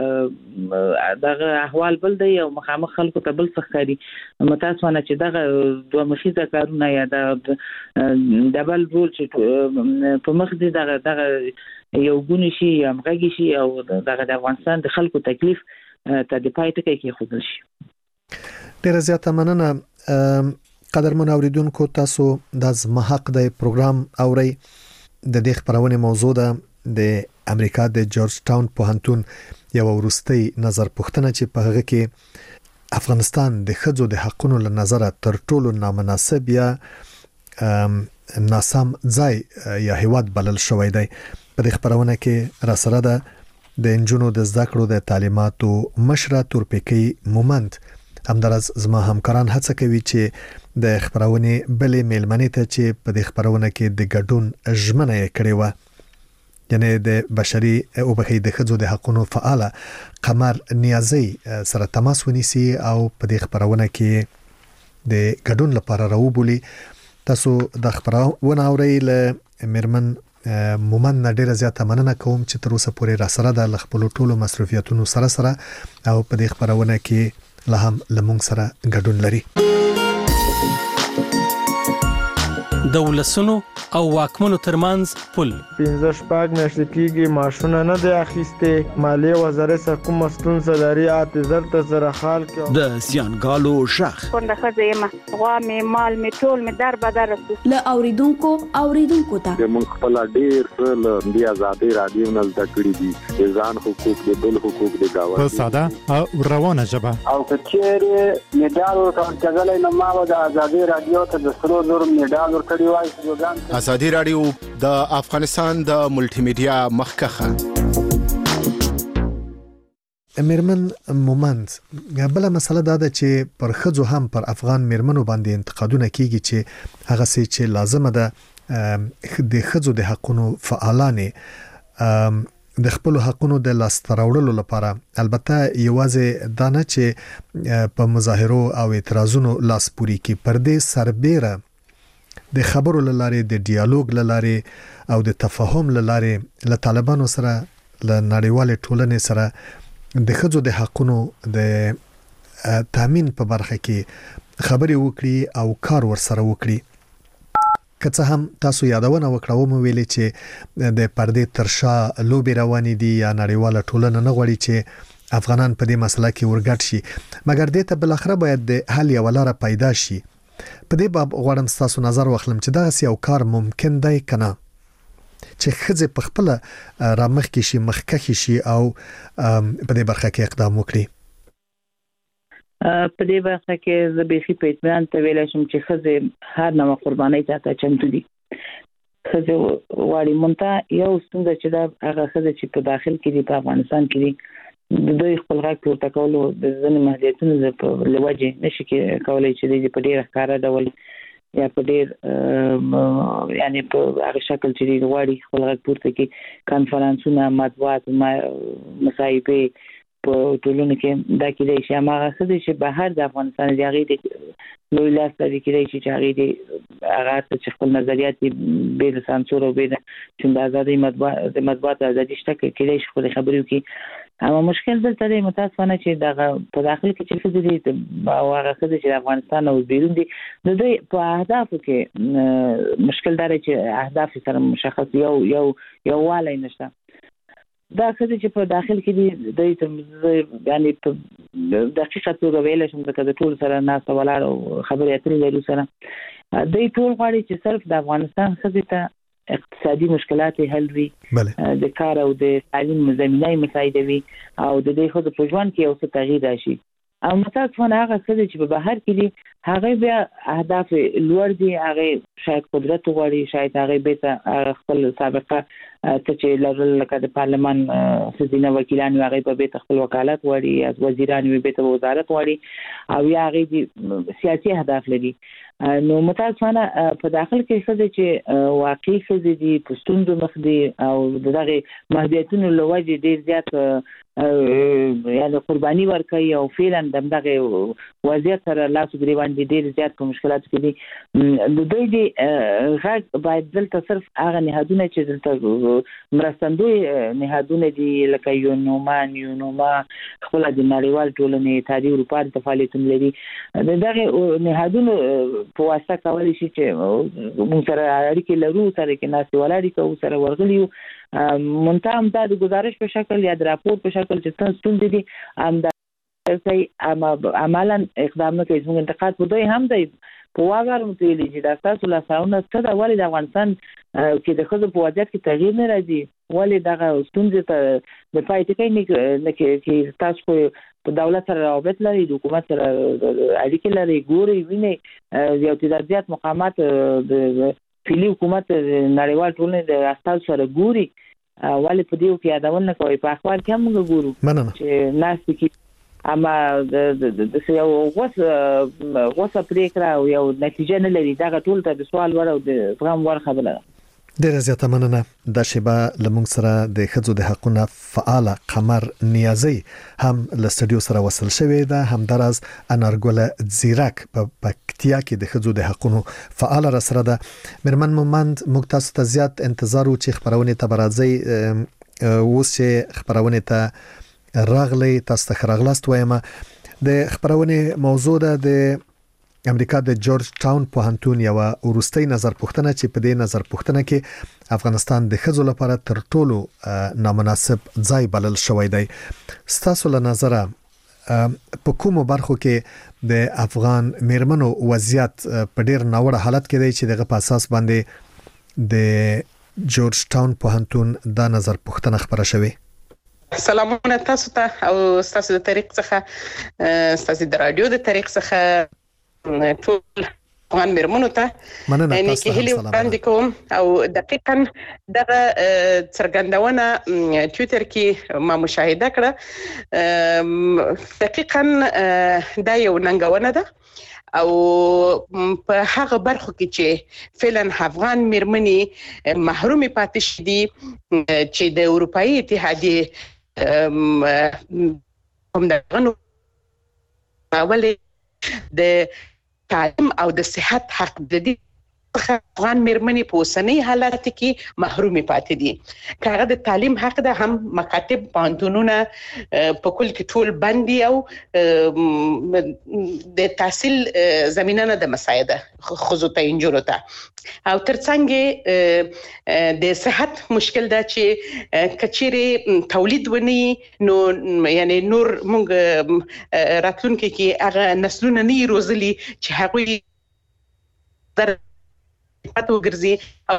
ته دغه احوال بل دی او مخامخ خلکو ته بل څخاري متاسفانه چې دغه دوه مخیزه کارونه یا د ډبل رول چې په مخ دي دغه یو ګونی شي امغږی شي او دغه د افغانستان د خلکو تکلیف ته د پای ټکی کې خودل شي. ډیره زیاته مننه قدرمن اوریدونکو تاسو د زما حق د پروګرام اوري د دې خبرونه موضوع ده د امریکا د جورج ټاون پوهنتون یو ورستي نظر پوښتنه چې په هغه کې افغانستان د خځو د حقوقو له نظره تر ټولو نامناسب یا ناسم ځای یا هیواد بلل شوی دی. په دې خبرونه کې را سره ده د انجونو د زده کړو د تعلیماتو مشره تورپیکي مومند همدارس زما همکاران هڅه کوي چې د خبرونه بلې میلمنې ته چې په دې خبرونه کې د ګډون ژمنه کړې و یعنی د بشري او بخې د خځو د حقوقو فعال قمر نیازي سره تماس ونیسي او په دې خبرونه کې د ګډون لپاره راوبولي. تاسو د خبرونه اورئ له مرمن مومن ډیره زیاته مننه کوم چې تر اوسه پورې را سره د خپل ټولو مصرفیاتونو سره او په دې خبرونه کې له هم لمونږ سره ګډون لري. د ولسونو او واکمنو ترمنځ پل 15 میاشتې کېږي ماشونه نه دی اخیسته مالیه وزارت سره کوم ستونزه لري اعتذار ته سره حال کې د زیانګالو شخ څنګه خزه ما غوا می مال می ټول می در بدر ل اوریدونکو ته موږ خپل ډیر څه د آزادي رادیو نه زده کړی دي ځان حقوق د بل حقوق د گاوه په ساده او روانه ژبه او کچېره میډال ورکړل کېدل نو ما د آزادي رادیو ته د سرو زر میډال ورکړی وای. آزادي رادیو د افغانستان د ملټي میډیا مخکخه میرمن مومند بل مسله دا ده چې پر خځو هم پر افغان میرمنو باندې انتقادونه کیږي چې هغه څه چې لازم ده د خځو د حقوقو فعالانه د خپل حقوقو د لاستراوړلو لپاره البته یوازې دا نه چې په مظاهرو او اعتراضونو لاس پوري کی پردې سربېره د خبرو لاره د ډیالوګ لاره او د تفاهم لاره له طالبانو سره له نړیوال ټولنې سره د خځو د حقوقو د تامین په برخه کې خبري وکړي او کار ورسره وکړي. که څه هم تاسو یادونه وکړو مو ویلې چې د پردې ترشا لوبي روانې دي یا نړیواله ټولنه نه غواړي چې افغانان په دې مسله کې ورګټ شي مګر دې ته بل اخر باید د حل یو لاره پیدا شي. په دې باب غواړم تاسو نظر واخلم چې دا یو کار ممکن دی کنه چې خځه په خپل رامخ کې شي مخکخ شي او په دې برخه کې اقدام وکړي. په دې برخه کې زه به په اطمینان ته ویل شم چې خځه هر نوع قرباني ته چمتو دي. خځه واړی مونته یو څنګه چې دا هغه خځه چې په داخل کې دي په افغانستان کې دي د دوی خپل حق پورته کولو د ځینې محدودیتونو په لوجه نشي کولای چې د په ډیر ښکارا ډول یا په ډیر یعنی په هغه شکل چې د غواړي خپل حق پورته کې کانفرنسونه مطبوعات مصاحبه په ټولنه کې دا کېدای شي هغه څه چې بهر د افغانستان دی هغه د لوی لاس لري کېدای شي چې هغه د هغه چې خپل نظریات به د سانسور او به د آزادۍ مطبوعات آزادي شته کېدای شي خپل خبرې وکړي. اما مشکل دلته دی متاسفانه چې دا په داخل کې چې څه دي او هغه څه چې افغانستان او بیرون دي د دوی په اهدافو کې مشکل دار چې اهداف سره مشخص یو والي نشته. دا څه چې په داخل کې دي د یعنی په دقیقه توګه ویل شم چې د ټول سره ناس ولاړ او خبرې اترې لري سره د ټول غواړي چې صرف د افغانستان خځې ته اقتصادي مشکلات حل وي د کار او د تعلیم زمینه مساعده وي او د دې خو د پروژوان کې اوس تغییر راشي او متاسفانه هغه څه چې په بهر کې دي هغه بیا اهداف لوړ دي هغه شاید قدرت غواړي شاید هغه به خپل سابقه ته چې لکه د پارلمان خزینه وکیلان هغه به خپل وکالت غواړي از وزیران به وزارت غواړي او یا هغه سیاسي اهداف لري. نو متاسفانه په داخل کې څه چې واقعي څه دي پښتون مخ دي او دغه محدودیتونو لوجه ډیر زیات یعنی قرباني ورکړي او فعلا دغه وضعیت سره لاس ګریوان دي ډیر زیات په مشکلات کې دي. د دوی دي غږ باید دلته صرف هغه نهادونه چې دلته مرستندوی نهادونه دي لکه یونوما خپل د نړیوال ټولنې اتحادیې اروپا د فعالیتونه لري دغه نهادونه په واسطه کولای شي چې موږ سره اړیکې لرو سره کې ناس ولاړی کوو سره ورغلیو منتهم دا د گزارش په شکل یا د راپور په شکل چې تاسو دي ام دا کوي عملاً اقدام نه کوي موږ انتقاد په دوی هم دی په واغار متویلي چې دا تاسو لا ساونه څه د ولې د افغانستان کې د خزو په وضعیت کې تغییر نه راځي ولې دغه ستونزې ته د پایټکې نه کې تاسو په دولت سره رابط لري د حکومت سره اړیکې لري ګوري ویني یو تدارجات مقامات د فعلی حکومت نړیوال ټولنې د استاد سره ګوري ولې په دې کې یادونه کوي په اخبار کې هم ګورو چې ناس کې اما د یو غوسه پریکړه او یو نتیجه نه لري دا ټول ته د سوال ور او د زغم ور خبره. ډیره زیاته مننه. د شیبه لمونږ سره د خځو د حقوقو فعال قمر نیازی هم له سټډیو سره وصل شوې ده هم دراز انارګل زیرک په پکتیا کې د خځو د حقوقو فعال را سره ده. مرمن مومند موږ تاسو ته زیات انتظار و چې خبرونه ته برازي اوس چې خبرونه ته راغلی تاسو ته راغلاست وایم د خبرونه موضوع ده د امریکا د جورج ټاون پوهنتون یو ورستۍ نظر پوښتنه چې په دې نظر پوښتنه کې افغانستان د ښځو لپاره تر ټولو نامناسب ځای بلل شوی دی. ستاسو له نظره په کومو برخو کې د افغان میرمنو وضعیت په ډیر ناوړه حالت کې دی چې دغه په اساس باندې د جورج ټاون پوهنتون دا نظر پوښتنه خبره شوی؟ سلامونه تاسو ته او تاسو د طریق څخه تاسو د رادیو د طریق څخه ټول افغان میرمنو ته یعنی کې هلي وړاندې کوم او دقیقاً دغه څرګندونه ټویټر کې ما مشاهده کړه. دقیقاً دا یو ننګونه ده او په هغه برخو کې چې فعلا افغان میرمنې محرومې پاتې شدي چې د اروپאי اتحادیه هم دغه اولې د تعلیم او د صحت حق د دې افغان میرمنې په اوسنۍ حالت کې محرومې پاتې دي. کاغه د تعلیم حق ده هم مکاتب پانتونونه په کل کې ټول بندي او د تحصیل زمينه نه د مساعده خصوصا انجورو ته او ترڅنګ د صحت مشکل ده چې کچيري تولید ونی نو یعنی نور موږ راتلونکي کې هغه نسلونه نه روزلي چې هغه پاتو ګرځي او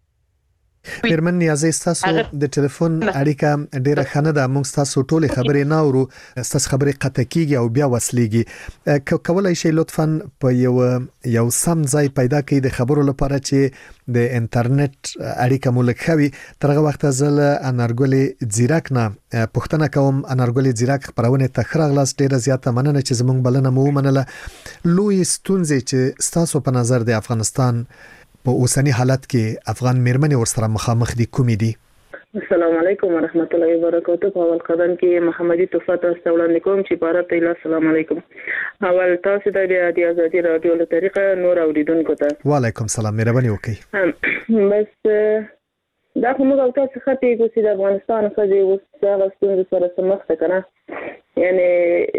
میرمن نیازه تاسو د ټلیفون اړیکه ډیره خنه ده. موږ تاسو ټولې خبرې نه اورو، تاسو خبرې قطع کیږي او بیا وصلېږي. کولای شئ لطفاً په یو سم ځای پیدا کړئ د خبرو لپاره چې د انټرنیټ اړیکه مو لږ خوي. ترغه وخت زل انارګل زیراک نه پښتنه کوم. انارګل زیراک خبرونه تخرغلاس ډیره زیاته مننه چې زموږ بلنه مو منله. لوی ستونزې چې تاسو په نظر د افغانستان په اوسنی حالت کې افغان میرمنې ورسره مخامخ دي کومې دي؟ السلام علیکم ورحمت الله وبرکاته. په اول قدم کې محمدي توفات استوړاندې کوم چې بارات ته السلام علیکم. اول تاسو د ازادي رادیو له طریقه نور اوریدونکو ته وعلیکم السلام. مهرباني وکړئ. بس دا کومه او تاسو خاطر چې د افغانستان خځې وسه ستونزې سره سمخ ته کنه یعنی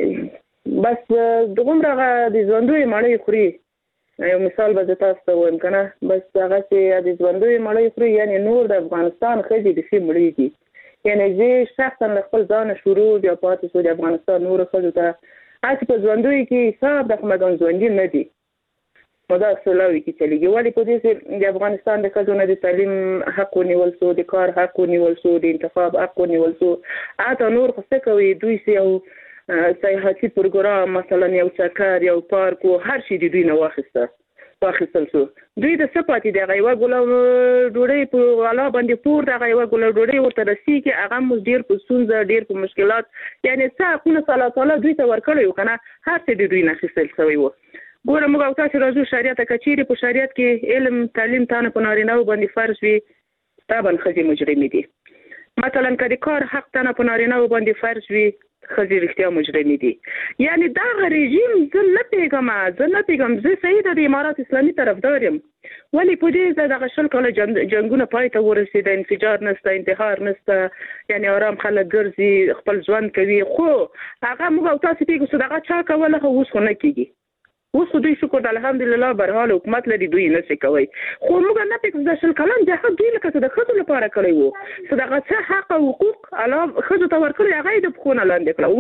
بس دغه د ژوندوي مړی خوري. یو مثال به تاسو ته وایم کنه بس هغه چې د ژوندوي مړی خوري یعنی نور د افغانستان خځې د شي مړیږي. یعنی زه شخصا خپل ځان شروع د پاتې سو د افغانستان نور خځو ته اته په ژوندوي کې حساب د خمدان ژوندۍ نه دي مدا سلاوي کې چلیږي. ولی په دې چې د افغانستان د خځو نه د تعلیم حق ونیول سو، د کار حق ونیول سو، د انتخاب حق ونیول سو. اته نور خو څه کوي دوی سي او سیاحتي پروګرام مثلا یو چکر یو پارک او هر شي د دوی نه واخیستل شو. دوی د سپاتې د غیوا ګولو ډوړې په والا باندې پور د غیوا ګولو ډوړې ورته رسي کې هغه مو ډیر په سونځ ډیر په مشکلات یعنی څه تعالی دوی ته ورکړیو کنه هر څه د دوی نه خېستل شوی و. ګوره موږ او تاسو راځو شریعت کچيري په شریعت کې علم تعلیم تانه په نارینه باندې فرض وي طبعا خځې مجرمې دي. مثلا کله کار حق تانه په نارینه باندې فرض وي خځې رښتیا مجرمې دي. یعنی دا رژیم زه نه پیغام زه صحیح د امارات اسلامي طرفدار یم. ولی په دې دغه شل کله جنگونه پای ته ورسېد، انفجار نشته، انتحار نشته، یعنی آرام خلک ګرځي خپل ژوند کوي. خو هغه موږ او تاسو پیګو دغه چا کوله خو اوس خو نه کیږي. اوس دوی شکر الحمدلله برحال حکومت لري دوی نه څه کوي. خو موږ نه پیګو د شل کلام د حق دوی لکه د خځو لپاره کړی وو دغه څه حق او حقوق علاوه خځو ته ورکړي هغه د خونه لاندې کړو.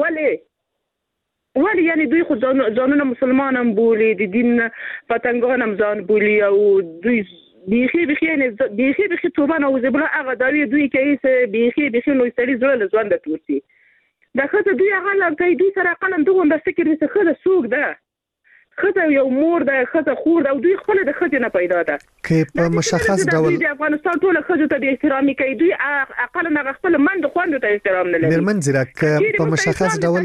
ولی یعنی دوی خو ځانونه مسلمانان بولي، د دین پتنګان هم ځان بولي او دوی بیخي توبه نوځي بل هغه دوی کوي چې بیخي نو سړي زړه له ځوان د تورسي دا خځه دوی هغه لکه دوی سره قلم دغه د فکر وسه خځه سوق ده خځه یو مور ده خځه خور ده او دوی خپل د خځه نه پیدا ده کې په مشخص ډول د افغانستان ټول خځه ته د احترام کوي. دوی اقل نه خپل مند خوند ته احترام نه لري. میرمن زیراک په مشخص ډول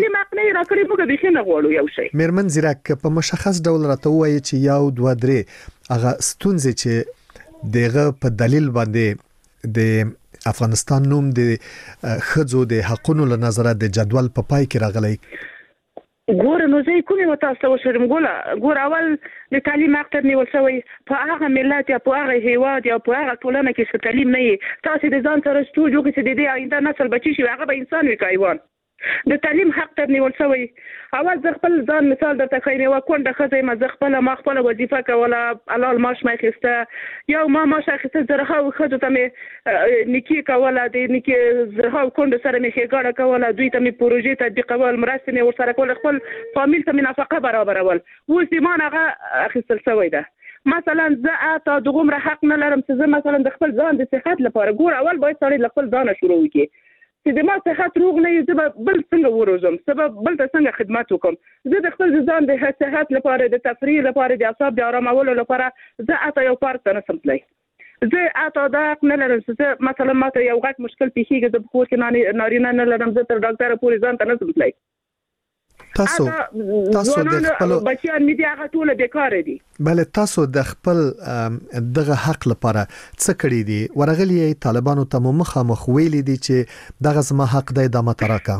میرمن زیراک په مشخص ډول راته وایي چې یو دوه درې هغه ستونزې چې دغه په دلیل باندې د افغانستان نوم د خځو د حقونو له نظره د جدول په پای کې راغلی. ګوره نو زه کومه وتاسو وشرم ګوره اول د تعلیم حق نیول شوی په هغه ملت یا په هغه هیواد یا په هغه ټولنه کې چې تعلیم نه وي تاسو د ځان سره ستو جوړ کې د دې آینده نسل بچی شي هغه به انسان وي حیوان د تعلیم حق تر نیول شوی. اول زه خپل ځان مثال درته ښیم. یوه کونډه ښځه یم، زه خپله وظیفه کوله، حلال معاش مې اخیسته. یو ما معاش اخیسته، زرهاو ښځو ته مې نیکي کوله، د نیکي زرهاو کونډو سره مې ښېګاړه کوله، دوی ته مې پروژې تطبیقول، مرستې مې ورسره کول، خپل فامیل ته مې نفقه برابرول. اوس د ما نه هغه اخیستل شوی ده. مثلا زه تا دغومره حق نه لرم چې زه مثلا د خپل ځان د صحت لپاره ګوره، اول باید سړی له خپل ځانه شروع وکړي چې د ما صحت روغ نه وي، زه به بل څنګه وروزم، زه به بل ته څنګه خدمت وکړم. زه د خپل ځان د صحت لپاره، د تفریح لپاره، د اعصاب د آرامولو لپاره زه اته یو پارک ته نشم تللی. زه اته دا حق نه لرم چې زه مثلا ماته یو غټ مشکل پیښیږي، زه په کور کې نارینه نه لرم، زه تر ډاکټره پورې ځان ته نشم تللی. تاسو د خپل بچیان مې دي هغه ټول بیکاره دي. بله، تاسو د خپل دغه حق لپاره څه کړی دي؟ ورغلی طالبانو ته مخامخ ویلي دي چې دغه زما حق دی، دا ماته راکړه.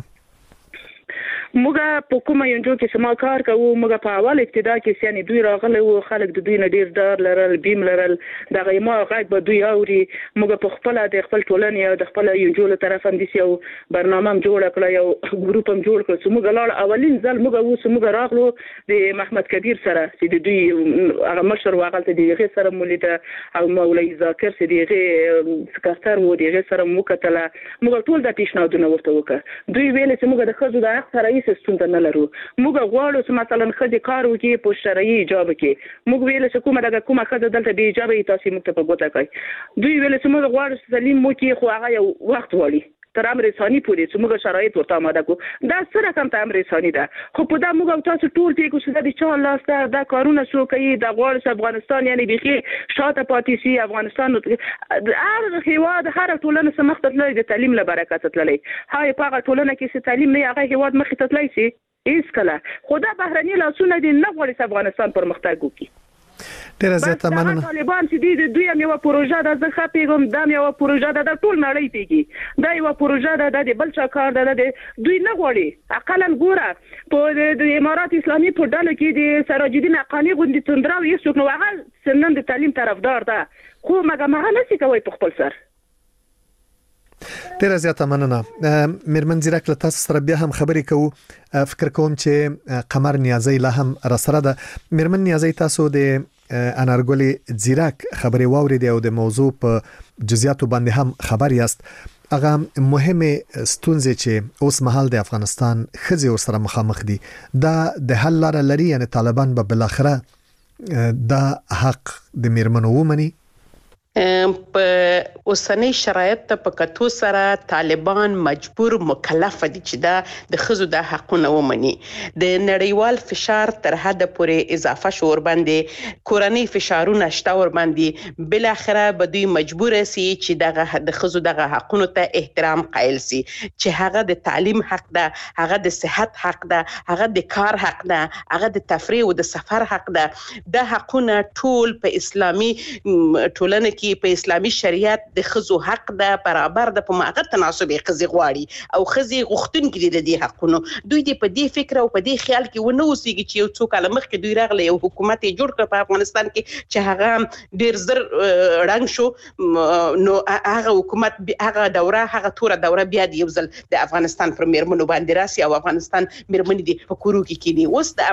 موږ په کومه یونجو کې چې ما کار کوو، موږ په اول ابتدا کې یعنی دوی راغلي وو، خلک د دوی نه ډیر ډار لرل، بیم لرل، دغه ما غږ به دوی اوري. موږ په خپل د خپل ټولنې او د خپل یونجو له طرف هم دي یو برنامه هم جوړ کړ، یو ګروپ هم جوړ کړ چې موږ لاړ اولین ځل موږ راغلو د محمد کبیر سره چې د دوی هغه مشر واغلته د هغه سره مولید او مولوی ذاکر چې دغه سکرټر وو، دغه سره مو کتله. موږ ټول د پیشنهادونه ورته وکړ. دوی ویل چې موږ د خځو د حق سره ستونزه نه لرو. موږ غواړو چې مثلا ښځې کار وکړي په شرعي حجاب کې. موږ ویل چې کومه ښځه دلته بې حجابه وي تاسو موږ ته په ګوته کوي. دوی ویل چې موږ غواړو چې تعلیم وکړي، خو هغه یو وخت غواړي تر امر ثاني پورې چې موږ شرایط ورته آماده کړو. دا سره کم ته امر ثاني ده، خو په دا موږ تاسو ټول پیګو چې د چا لاس دا کارونه شو کوي. د غواړو چې افغانستان یعنی بيخي شاته پاتې شي. افغانستان هر هیواد هر ټولنه سمخ ته تللی د تعلیم له برکت تللی. هاي په هغه ټولنه کې چې تعلیم نه هغه هیواد مخ ته تللی شي هیڅ کله. خدا بهرني لاسونه دي نه غواړي چې افغانستان پرمختګ وکړي. ډیره زیاته مننه. طالبان چې دوی هم یو پروژه ده، زه ښه پیغام دا یو پروژه ده، د ټول نړۍ پیږي دا یو پروژه ده، د بل چا کار ده. دوی نه غواړي اقلا ګوره په د امارات اسلامي په ډله کې د سراج الدین حقانی غوندي تندراو یې څوک نو هغه سنن د تعلیم طرفدار ده، خو مګه نشي کوي په خپل سر. ډیره زیاته مننه. میرمن زیرک، له تاسو سره بیا هم خبرې کوو. فکر کوم چې قمر نیازی لا هم را سره ده. میرمن نیازی، تاسو د انارګل زیرک خبرې واوریدې او د موضوع په جزئیاتو باندې هم خبر یاست. هغه مهمه ستونزې چې اوس مهال د افغانستان ښځې ورسره مخامخ دي، دا د حل لاره لري؟ یعنی طالبان به بالاخره دا حق د میرمنو ومني؟ په اوسنۍ شرایط ته په کتو سره طالبان مجبور مکلف دي چې دا د ښځو د حقونه ومني. د نړیوال فشار تر حده پورې اضافه شور باندې کورنۍ فشارونه شته ور باندې بل اخره به دوی مجبور سي چې دغه د ښځو دغه حقونو ته احترام قائل سي، چې هغه د تعلیم حق ده، هغه د صحت حق ده، هغه د کار حق ده، هغه د تفریح او د سفر حق ده. د حقونه ټول په اسلامي ټولنه په اسلامي شریعت د ښځو حق ده، برابر ده، په ماغه تناسب ښځې غواړي او ښځې غوښتونکې دي د دې حقونو. دوی دې په دې فکر او په دې خیال کې ونه اوسېږي چې یو څو کاله مخکې دوی راغله یو حکومت یې جوړ کړ په افغانستان کې چې هغه ډېر زر ړنګ شو. نو هغه حکومت هغه دوره هغه توره دوره بیا د یو ځل د افغانستان پر میرمنو باندې راسي او افغانستان میرمنې دي په کورو کې کینی.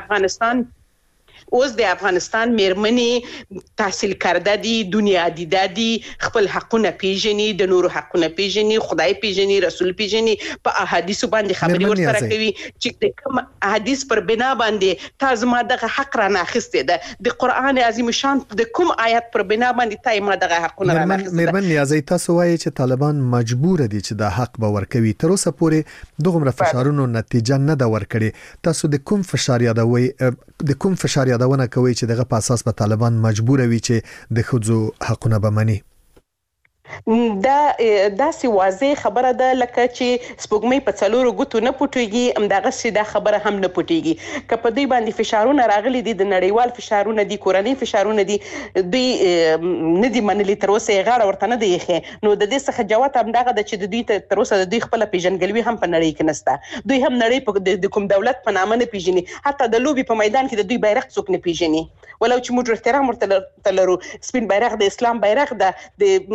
اوس د افغانستان میرمنې تحصیل کرده دي، دنیا دیده دي، خپل حقونه پیژني، د نورو حقونه پیژني، خدای پیژني، رسول پیژني، په احادیث باندې خبرې ورسره کوي چې د کوم احادیث پر بنا باندې تاسو ما دغه حق را ناخسته ده، د قران عظیم شان د کوم آیات پر بنا باندې تاسو ما دغه حقونه را ناخسته. میرمن نیازی، تاسو وایي چې طالبان مجبور دي چې د حق به ورکوي. تر اوسه پورې دغه فشارونو نتیجه نه ده ورکړي. تاسو د کوم فشار یادوي، د کوم فشار یادونه کوي چې دغه په اساس به طالبان مجبور وي چې د ښځو حقونه به مني؟ دا سی واضح خبره ده لکه چې سپوږمۍ په څلورو ګوتو نه پټيږي، همدغه سي دا خبره هم نه پټيږي. که په دوی باندې فشارونه راغلي دي، د نړیوال فشارونه دي، کورنۍ فشارونه دي، دوی نه دي منلي، تر اوسه یې غاړه ورته نه دی ایښې. نو د دې څخه جواب همدغه ده چې د دوی تر اوسه د دوی خپله پیژندګلوي هم په نړۍ کې نشته. دوی هم نړۍ د کوم دولت په نامه نه پیژني، حتی د لوبې په میدان کې د دوی بیرغ څوک نه پیژني، ولو چې موږ احترام ورته لرو. سپین بیرغ د اسلام بیرغ ده، د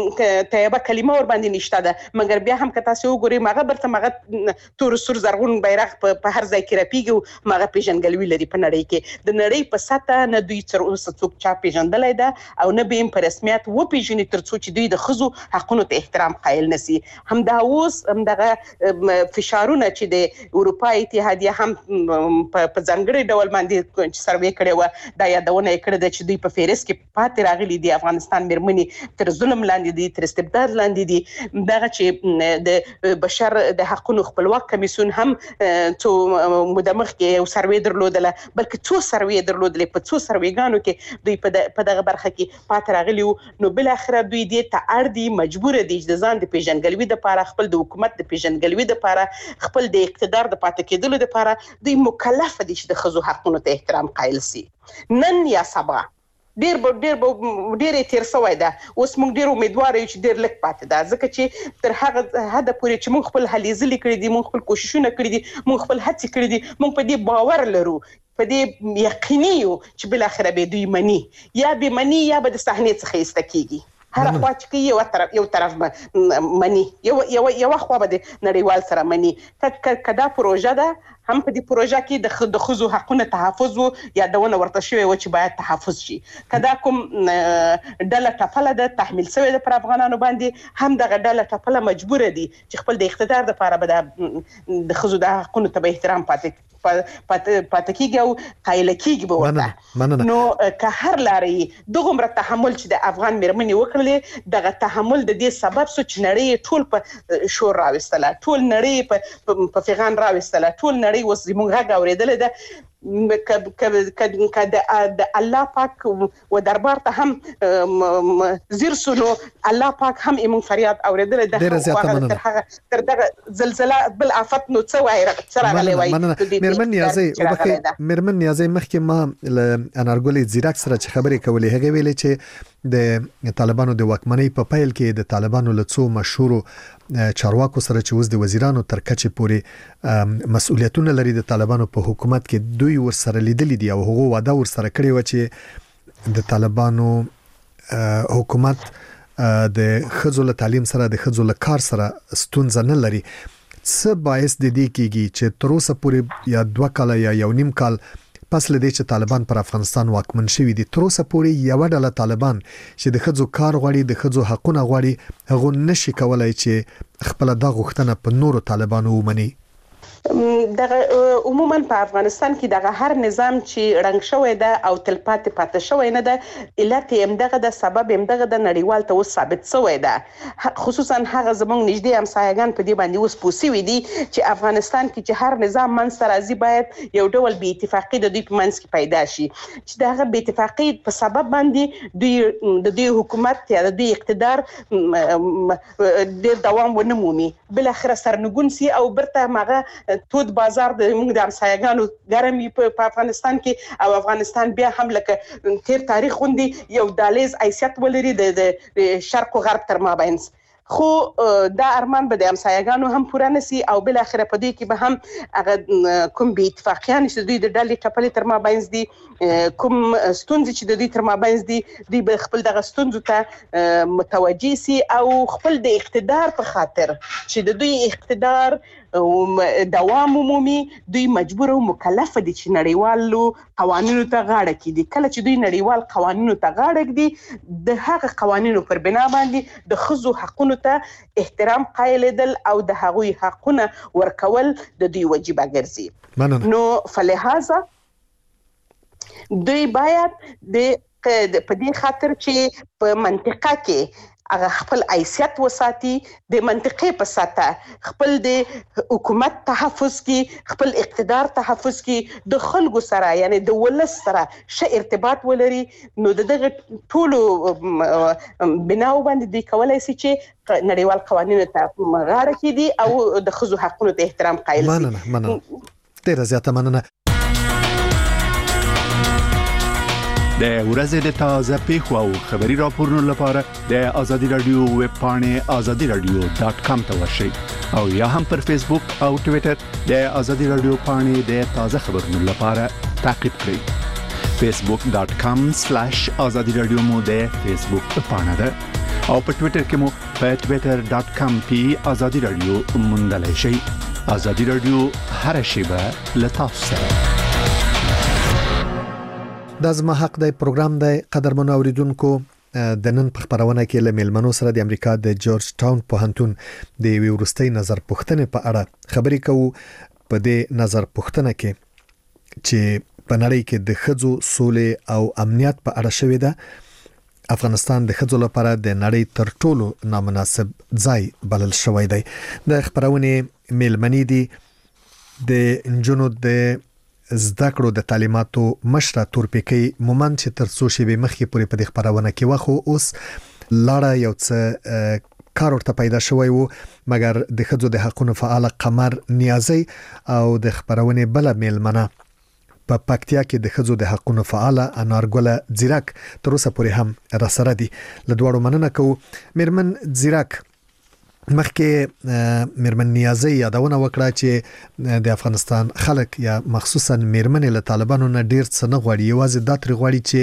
طیبه کلمه ور باندې نشته ده مګر بیا هم که تاسو وګورئ ماغه برته ماغه تور سور زرغون بیرغ په هر ځای کې راپیږي ماغه پیژنګلوي لري په نړۍ کې د نړۍ په سطح نه دوی تر اوسه څوک چا پیژندلای ده او نه به په رسمیت و پیژني تر څو چې دوی د خزو حقونو ته احترام قائل نشي هم دا اوس هم دغه فشارونه چې د اروپا اتحادیه هم په ځانګړي ډول باندې سروې کړي و دا یادونه کړې ده چې دوی په فهرست کې پاتې راغلي دي افغانستان مرمنې تر ظلم لاندې دي تر استبداد لاندې دي دغه چې د بشر د حقوقو خپلواک کمیسیون هم څو مدمخ کې یو سروې درلودله بلکې څو سروې درلودلې په څو سروېګانو کې دوی په دغه برخه کې پاتې راغلي نو بل اخر دوی دې ته اړ دي مجبور دي چې ځان د پیژنګلوي د لپاره خپل د حکومت د پیژنګلوي د لپاره خپل د اقتدار د پاتې کېدلو د لپاره دوی مکلف دي چې د خزو حقونو ته احترام قائل سي نن یا سبا ډیر تیر سوی ده اوس موږ ډیر امیدوار یو چې ډیر لږ پاتې ده ځکه چې تر هغه حد پورې چې موږ خپل هلې ځلې کړې دي موږ خپل کوششونه کړې دي موږ خپل هڅې کړې دي موږ په دې باور لرو په دې یقیني یو چې بل اخر به دوی مني یا به مني یا به د صحنې څخه ایستکیږي هر خوا چې یو طرف مني یو خوا به د نړیوال سره مني کدا پروژه ده هم په دې پروژه کې د خزو حقوقو تحفظ او یادونه ورته شوی و چې باید تحفظ شي کدا کوم ډله ټپله د تحمیل شوی د پر افغانانو باندې هم دغه ډله ټپله مجبور دي چې خپل د اقتدار لپاره به د خزو د حقوقو ته به احترام پاتې کیږي او قایل کیږي به ورته نو که هر لارې دغه تحمل چې د افغان مرمنې وکړلې دغه تحمل د دې سبب سو چې نړۍ ټول په شور راوستله ټول نړۍ په فغان راوستله ټول نړۍ اوس زموږ غږ اورېدل ده د الله پاک و دربار ته هم زیر سونو الله پاک هم ایمون فریاد اوریدل ده تر دغه زلزلہ بل آفت نو څه وای راغلی وای مرمن نیازي مخکې ما انارګل زیراک سره خبرې کولې هغه ویلې چې د طالبانو د واکمنۍ په پیل کې د طالبانو له څو مشهورو چارواکو سره چې اوس د وزیرانو تر کچې پورې مسؤلیتونه لري د طالبانو په حکومت کې دوی ورسره لیدلې دي او هغه وعده ورسره کړی و چې د طالبانو حکومت د خځو له تعلیم سره د خځو له کار سره ستونزه نه لري څه باعث د دې کېږي چې تر اوسه پورې یا 2 کال یا 1.5 کال پس له دې چې طالبان پر افغانستان واکمن شوي دي تر اوسه پورې یو ډله طالبان چې د خځو کار غواړي د خځو حقوقونه غواړي هغه نشي کولای چې خپل د غوښتنه په نورو طالبانو ومني دغه عموما په افغانستان کې دغه هر نظام چې رنګ شوی ده او تلپاتې شوی نه ده علت هم دغه د سبب هم دغه د نړیوال ته ثابت شوی ده خصوصا هغه زموږ نږدې همسایگان په دې باندې اوس پوسوي دي چې افغانستان کې چې هر نظام منځ راځي باید یو ډول بې اتفاقی د دوی په منځ کې پیدا شي چې دغه بې اتفاقی په سبب باندې دوی د دوی حکومت یا د دوی اقتدار د دوام ونه مومي بل اخر سرنګون سي او برته ماغه تود بازار د موږ د همسایگانو ګرمي په افغانستان کې او افغانستان بیا هم لکه تیر تاریخ غوندي یو دالیز حیثیت ولري د شرق او غرب تر مابین خو دا ارمان به د همسایگانو هم پوره نسی او بل اخر په دې کې به هم هغه کوم بي اتفاقیان چې دوی د ډلې ټپلې تر مابین دي کوم ستونزې چې د دوی تر مابین دي دوی به خپل دغه ستونزو ته متوجي سي او خپل د اقتدار په خاطر چې د دوی اقتدار دوام عمومي دوی مجبور او مکلف دي چې نړیوالو قوانینو ته غاړه کړي کله چې دوی نړیوال قوانینو ته غاړه کړي د هغه قوانینو پر بنا باندې د خزو حقوقو ته احترام قائل دل او د هغوی حقونه ورکول د دوی واجب ګرځي نو فلهذا دوی باید د په دې خاطر چې په منطقه کې هغه خپل حیثیت وساتي د منطقې په ساته خپل د حکومت تحفظ کی خپل اقتدار تحفظ کی د خلکو سره یعنی د ولس سره ښه ارتباط ولري نو دغه ټولو بناو باندې د کولای شي چې نړیوال قوانینو ته غاړه کړي او د خزو حقوقو ته احترام قایل شي مننه ډیره زیاته مننه د ورځې د تازه پیښو او خبري راپورونو لپاره د ازادي رادیو ویب پاڼې azadiradio.com ته ورشئ او یا هم پر فیسبوک او ټوئیټر د ازادي رادیو پاڼې د تازه خبرونو لپاره تعقیب کړئ facebook.com/azadiradio مو د فیسبوک پاڼه ده او په ټوئیټر کې مو په twitter.com/azadi-radio موندلای شئ. ازادي رادیو هر شیبه لتاسو سره. د زما حق دی پروګرام دی قدرمنو اوریدونکو. د نن په خبرونه کې له میلمنو سره د امریکا د جورج ټاون پوهنتون د ویورستۍ نظر پوښتنې په اړه خبرې کوو. په دې نظر پوښتنه کې چې په نړۍ کې د ښځو سولې او امنیت په اړه شوې ده، افغانستان د ښځو لپاره د نړۍ تر ټولو نامناسب ځای بلل شوی دی. د خبرونه میلمنې دي د انجونو د زده کړو د تعلیماتو مشره تورپیکي مومند چې تر څو شیبې مخکې پورې په دې خبرونه کې واخو اوس لاړه یو څه کار ورته پیدا شوی وو، مګر د ښځو د حقوقو فعال قمر نیازی او د خبرونه بل میلمنه په پکتیا کې د ښځو د حقوقو فعال انارګل زیرک تر اوسه پورې هم را سره دي. له دوړو مننه کوو. میرمن زیرک، مخکې میرمن نیازی یادونه وکړه چې د افغانستان خلک یا مخصوصا میرمنې له طالبانو نه ډیر څه نه غواړي، یوازې دا تر غواړي چې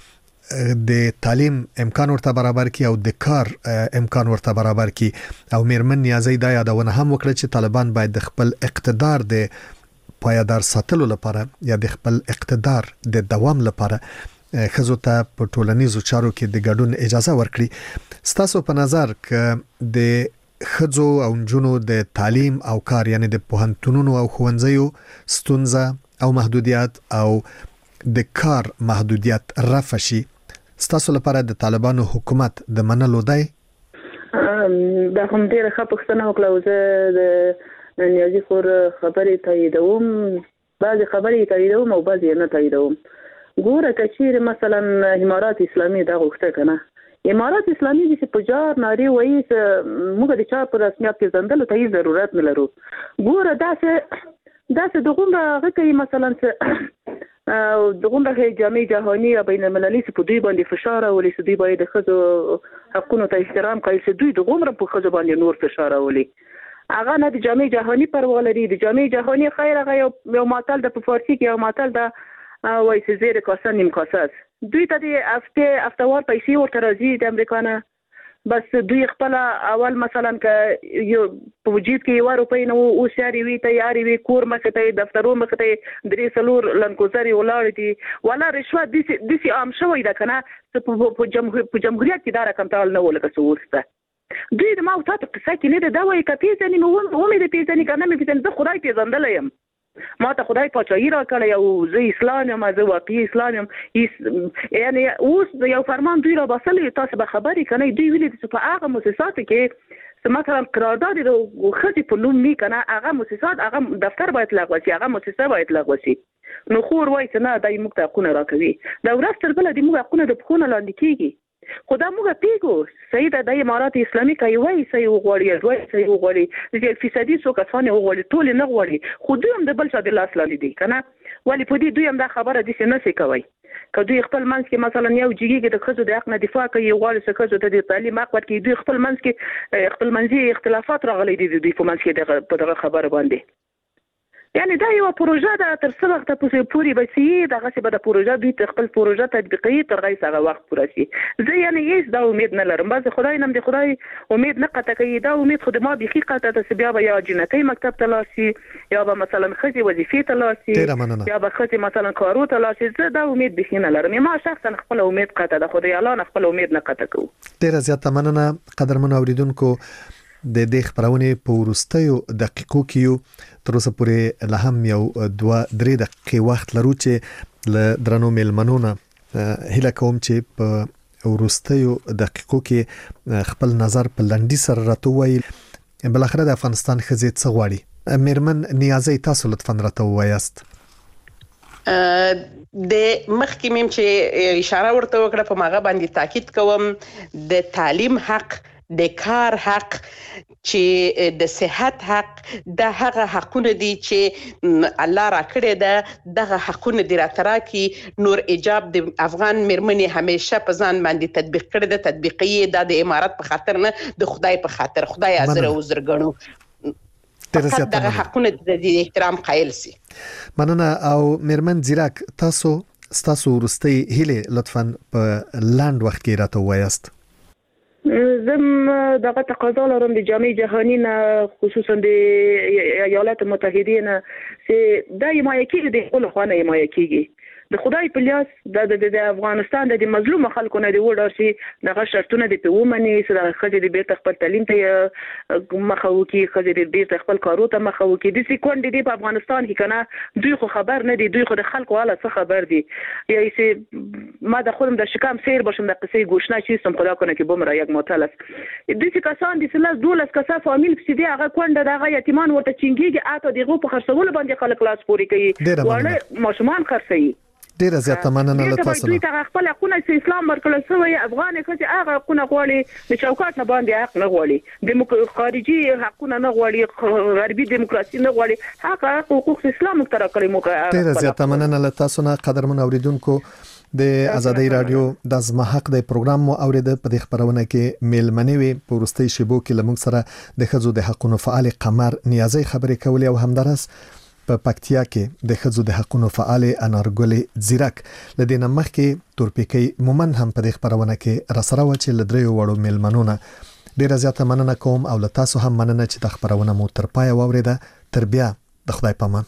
د تعلیم امکان ورته برابر کړي او د کار امکان ورته برابر کړي. او میرمن نیازی دا یادونه هم وکړه چې طالبان باید د خپل اقتدار د پایدار ساتلو لپاره یا د خپل اقتدار د دوام لپاره ښځو ته په ټولنیزو چارو کې د ګډون اجازه ورکړي. ستاسو په نظر ک د ښځو او نجونو د تعلیم او کار یعنی د پوهنتونونو او ښوونځیو ستونزه او محدودیت او د کار محدودیت رفع شي، ستاسو لپاره د طالبانو حکومت د منلو دی؟ دا هم ډیره ښه پوښتنه وکړه. زه د نیازي خور خبرې تاییدوم، بعضې خبرې تاییدوم او بعضې نه تاییدوم. ګوره که چیرې مثلا امارات اسلامي دا غوښته کنه، امارات اسلامي چې په جار ناری وایي موږ د چا په رسمیت پیژندلو ته هیڅ ضرورت نه لرو. ګوره داسې دغومره هغه کوي مثلا دغومره جامع جهاني یا بین المللي چې په دوی باندې فشار راولي چې دوی باید د ښځو حقونو ته احترام کوي، چې دوی دغومره په ښځو باندې نور فشار راولي. هغه نه د جامع جهاني پروا لري. د جامع جهاني خیر هغه یو ماتل د په فارسي کې یو ماتل د وایي چې زیر کاسه نیم کاسه است. دوی ته د هفتهوار پیسې ورته راځي د امریکا نه، بس دوی خپل اول مثلا که یو په وجود کې یو روپۍ نه اوس یاري وي تیاري وي کور مخې ته دفترونو مخې ته 3-4 لنکوزري ولاړ دي ولا رشوت دي عام شوی ده کنه. په جمهوریت کې دا رقم تعال نه ولکه سوسته دوی د ما او تاسو قصه کې نه ده دا وایي کپی ځنی مو مې د پیژنې کنه مې پیژنې زه خدای پیژندل یم، ما ته خدای پاچاهي را کړی او زه اسلام یم، زه واقعي اسلام یم. یعنی اوس یو فرمان دوی را باسلې تاسو به خبرې کنه دوی ویلي چې په هغه مؤسسات کې مثلا قرارداد د خځې په نوم نه کنه هغه مؤسسات هغه دفتر باید لغوه شي، هغه مؤسسه باید لغوه شي. نو خور وایي چې نه دای موږ ته حقونه راکوي، دا ورځ تر بله د موږ حقونه د پخونه لاندې کیږي. خدا موږ پیګو سید د امارات اسلامي کوي وایي صحیح وغوړي دوی صحیح وغوړي چې فیصدي څو کسان وغوړي ټول نه غوړي خو دوی هم د بل څه د لاس لاندې دي کنه. ولی په دې دوی هم دا خبره دي چې نه سي کوي که دوی خپل منځ کې مثلا یو جګی کې د ښځو د حق نه دفاع کوي غواړي چې ښځو ته د تعلیم حق ورکړي، دوی خپل منځ کې خپل منځي اختلافات راغلي دي دوی په منځ کې دغه خبره باندې. یعنی دا یو پروژه ده تر څو وخت پورې به سي دغه څه به د پروژه دوی خپل پروژه تطبیقي تر هغه وخت پوره شي. زه یعنی هیڅ دا امید نه لرم، بس خدای نم د خدای امید نه قطع کوي. دا امید خو د ما بيخي قطع ته بیا به یا جنتي مکتب ته لاسي یا به مثلا خځې وظیفې ته لاسي یا به خځې مثلا کارو ته لاسي. زه دا امید بيخي نه لرم، ما شخصا خپل امید قطع ده، خدای الله خپل امید نه قطع کوي. ډیر زیاته مننه قدرمن اوریدونکو. د دې خبرونه په ورستیو دقیقو کې تر اوسه پورې له هم یو 2-3 دقیقې وخت لرو چې له درنو میلمنونو هیله کوم چې په ورستیو دقیقو کې خپل نظر په لنډی سره راته وایي. بل اخر د افغانستان ښځې څه غواړي؟ میرمن نیازی تاسو لطفا راته وایاست. د مخکې مم چې اشاره ورته وکړه په ماغه باندې تاکید کوم د تعلیم حق، د کار حق، چې د صحت حق، د هغه حقونه دي چې الله راکړي ده، دغه حقونه دي راترا کی نور ایجاب د افغان مرمنې همیشه په ځان باندې تطبیق کړي ده، تطبیقي د امارات په خاطر نه د خدای په خاطر. خدای حاضر او زرګنو دغه حقونه د احترام قائل سي. مننه. او میرمن زیرک تاسو ورستي هله لطفا په لاند وخت کې راته وایاست. زم دغه تقاضا لرم د جامعه جهانی نه خصوصا د ایالات متحده نه چې د حمایت کېږي د خپل خوانه حمایت کېږي د خدای په لاس د افغانستان د مظلوم خلکو نه دی وړل شي دغه شرطونه د پیومنې سره خځې د بیرته خپل تعلیم ته مخه وکړي خځې د بیرته خپل کارو ته مخه وکړي د سکوند دی په افغانستان کې کنه دوی خو خبر نه دي دوی خو د خلکو حاله څه خبر دي یعنی چې ما د خودم د شکام سیر باشم د قصې گوشنا چیستم خدا کنه که بمره یک معتلس د څه کسان د سلاس دولس کسا فامیل پسې دی هغه کونډه دغه یتیمان ورته چنګيږي اته دغه په خرڅول باندې خلک لاس پوري کوي وړه ماشومان خرڅي ډیره زیاته مننه له تاسو دوی ته خپل حقونه چې اسلام ورکړل شوی افغان ښځې هغه حقونه غواړي د چوکاټ نه باندې حق نه غواړي د خارجي حقونه نه غواړي غربي دیموکراسي نه غواړي هغه حقوق اسلام تر کړی موږ ډیره زیاته مننه له تاسو نه قدرمن اوریدونکو د ازادي رادیو د زما حق د پروګرام مو اوریده په دې خبرونه کې میلمنې وي په ورستۍ شیبو کې لمغ سره د ښځو د حقونو فعال قمر نیازي خبرې کولې او همدارس په پکتیا کې د ښځو د حقونو فعال انارګل زیرک لدينا مخکې تورپیکي مومن هم په دې خبرونه کې راسره و چې لدریو وړو میلمنونه ډیره زیاته مننه کوم او له تاسو هم مننه چې د خبرونه مو تر پای واوریده تر بیا د خدای پامان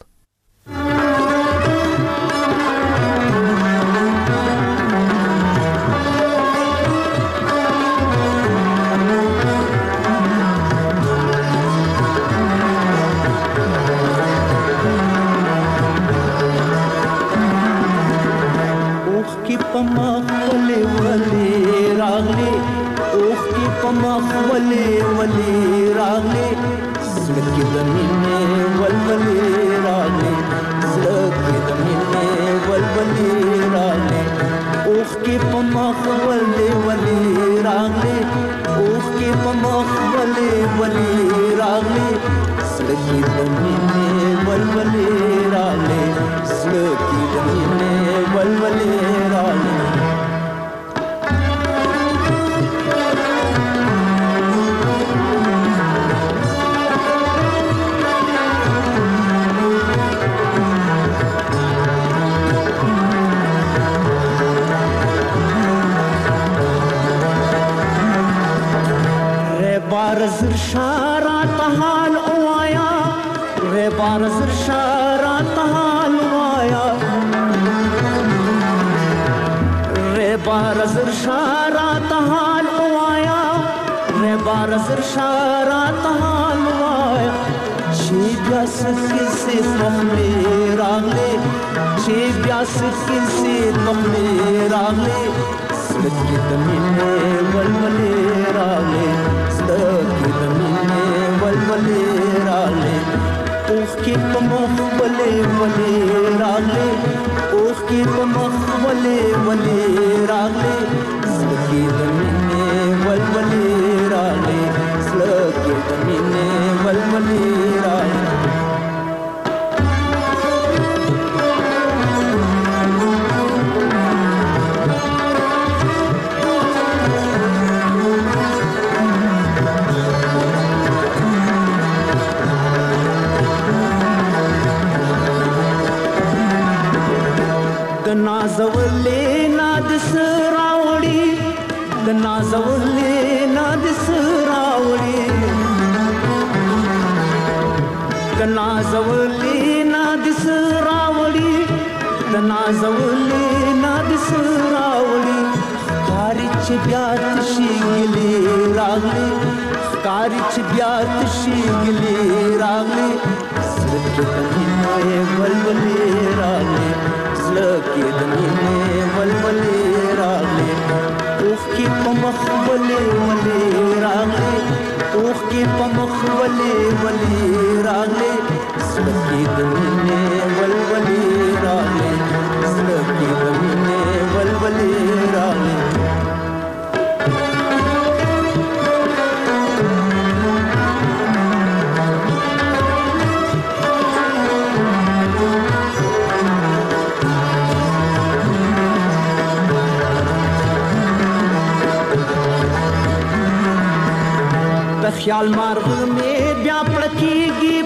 خیال مارغ میں بیا پڑکیږي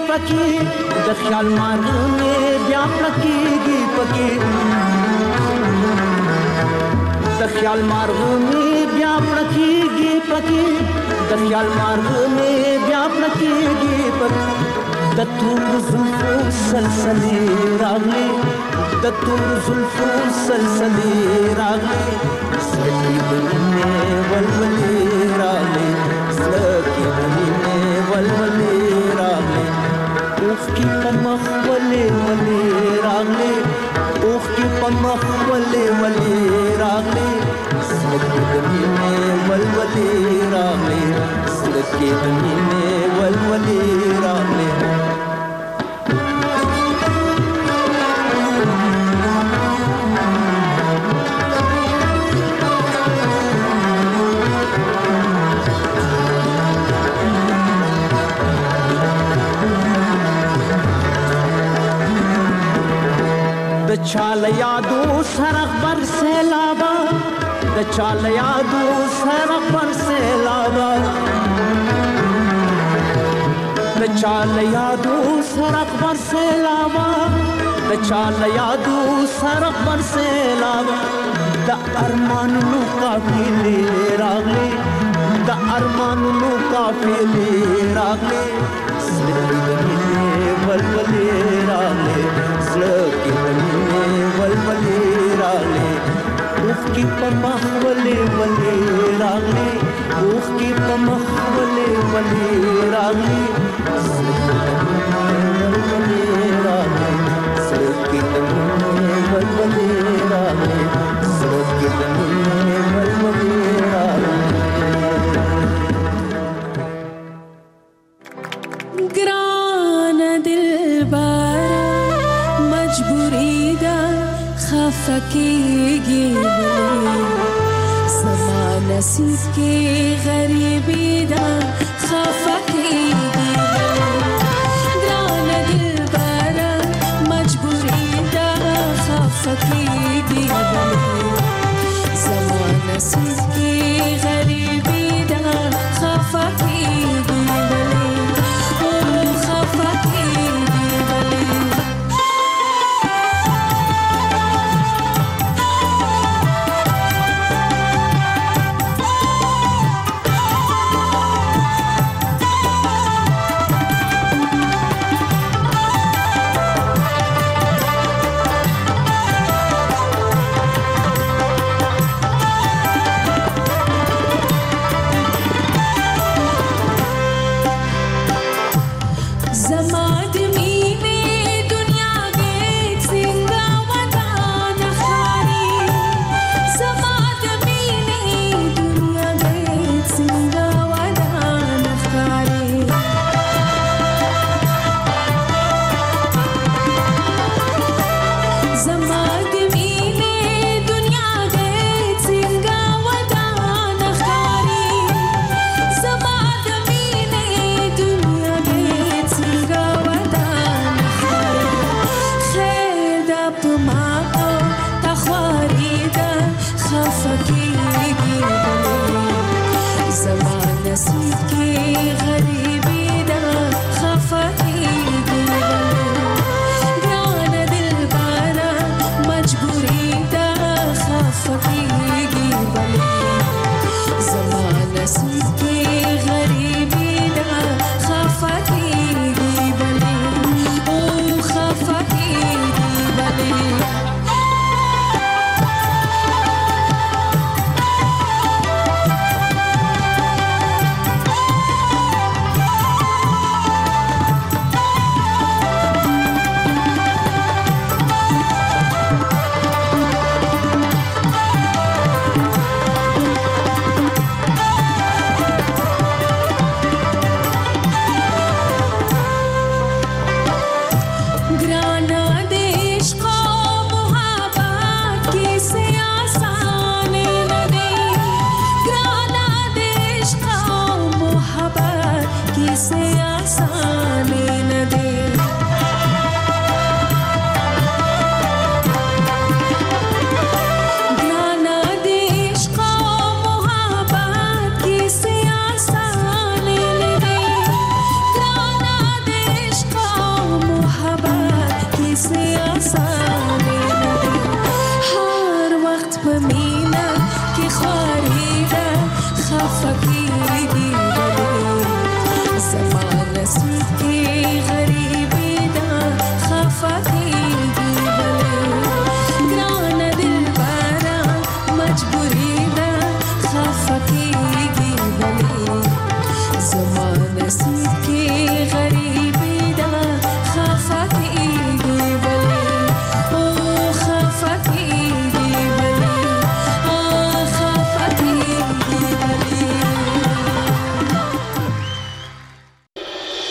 پکی د خیال مارغ میں بیا پڑکیږي پکی د خیال مارغه می بیا پړکیږي پړکی د خیال مارغه می بیا پړکیږي پړکی د تور زلفو سلسلې راغلي د تور زلفو سلسلې راغلي سلکې بنې ولولې راغلي سلکې بنې ولولې راغلي اوخ کی پمخ ولې ولې راغلي اوخ کی پمخ ولې ولې راغلي سلکې بنې ولولې راغلي سلکې بنې ولولې راغلي د چال یادو سرغ بر سیلابا د چال یادو سرغ بر سیلابا د چال یادو سرغ بر سیلابا د چال یادو سرغ بر سیلابا د ارمانونو قافلې راغلي د ارمانونو قافلې راغلي سلګي ولولې راغلي سلګي ولولې راغلي اوخ کی پمخ ولې ولې راغلي اوخ کی پمخ ولې ولې راغلي ولولې راغلي سلګي ولولې راغلي سلګي ولولې راغلي گران دلبر مجبوری دا خفقیگی بلی زمان نصیب کی غریبی دا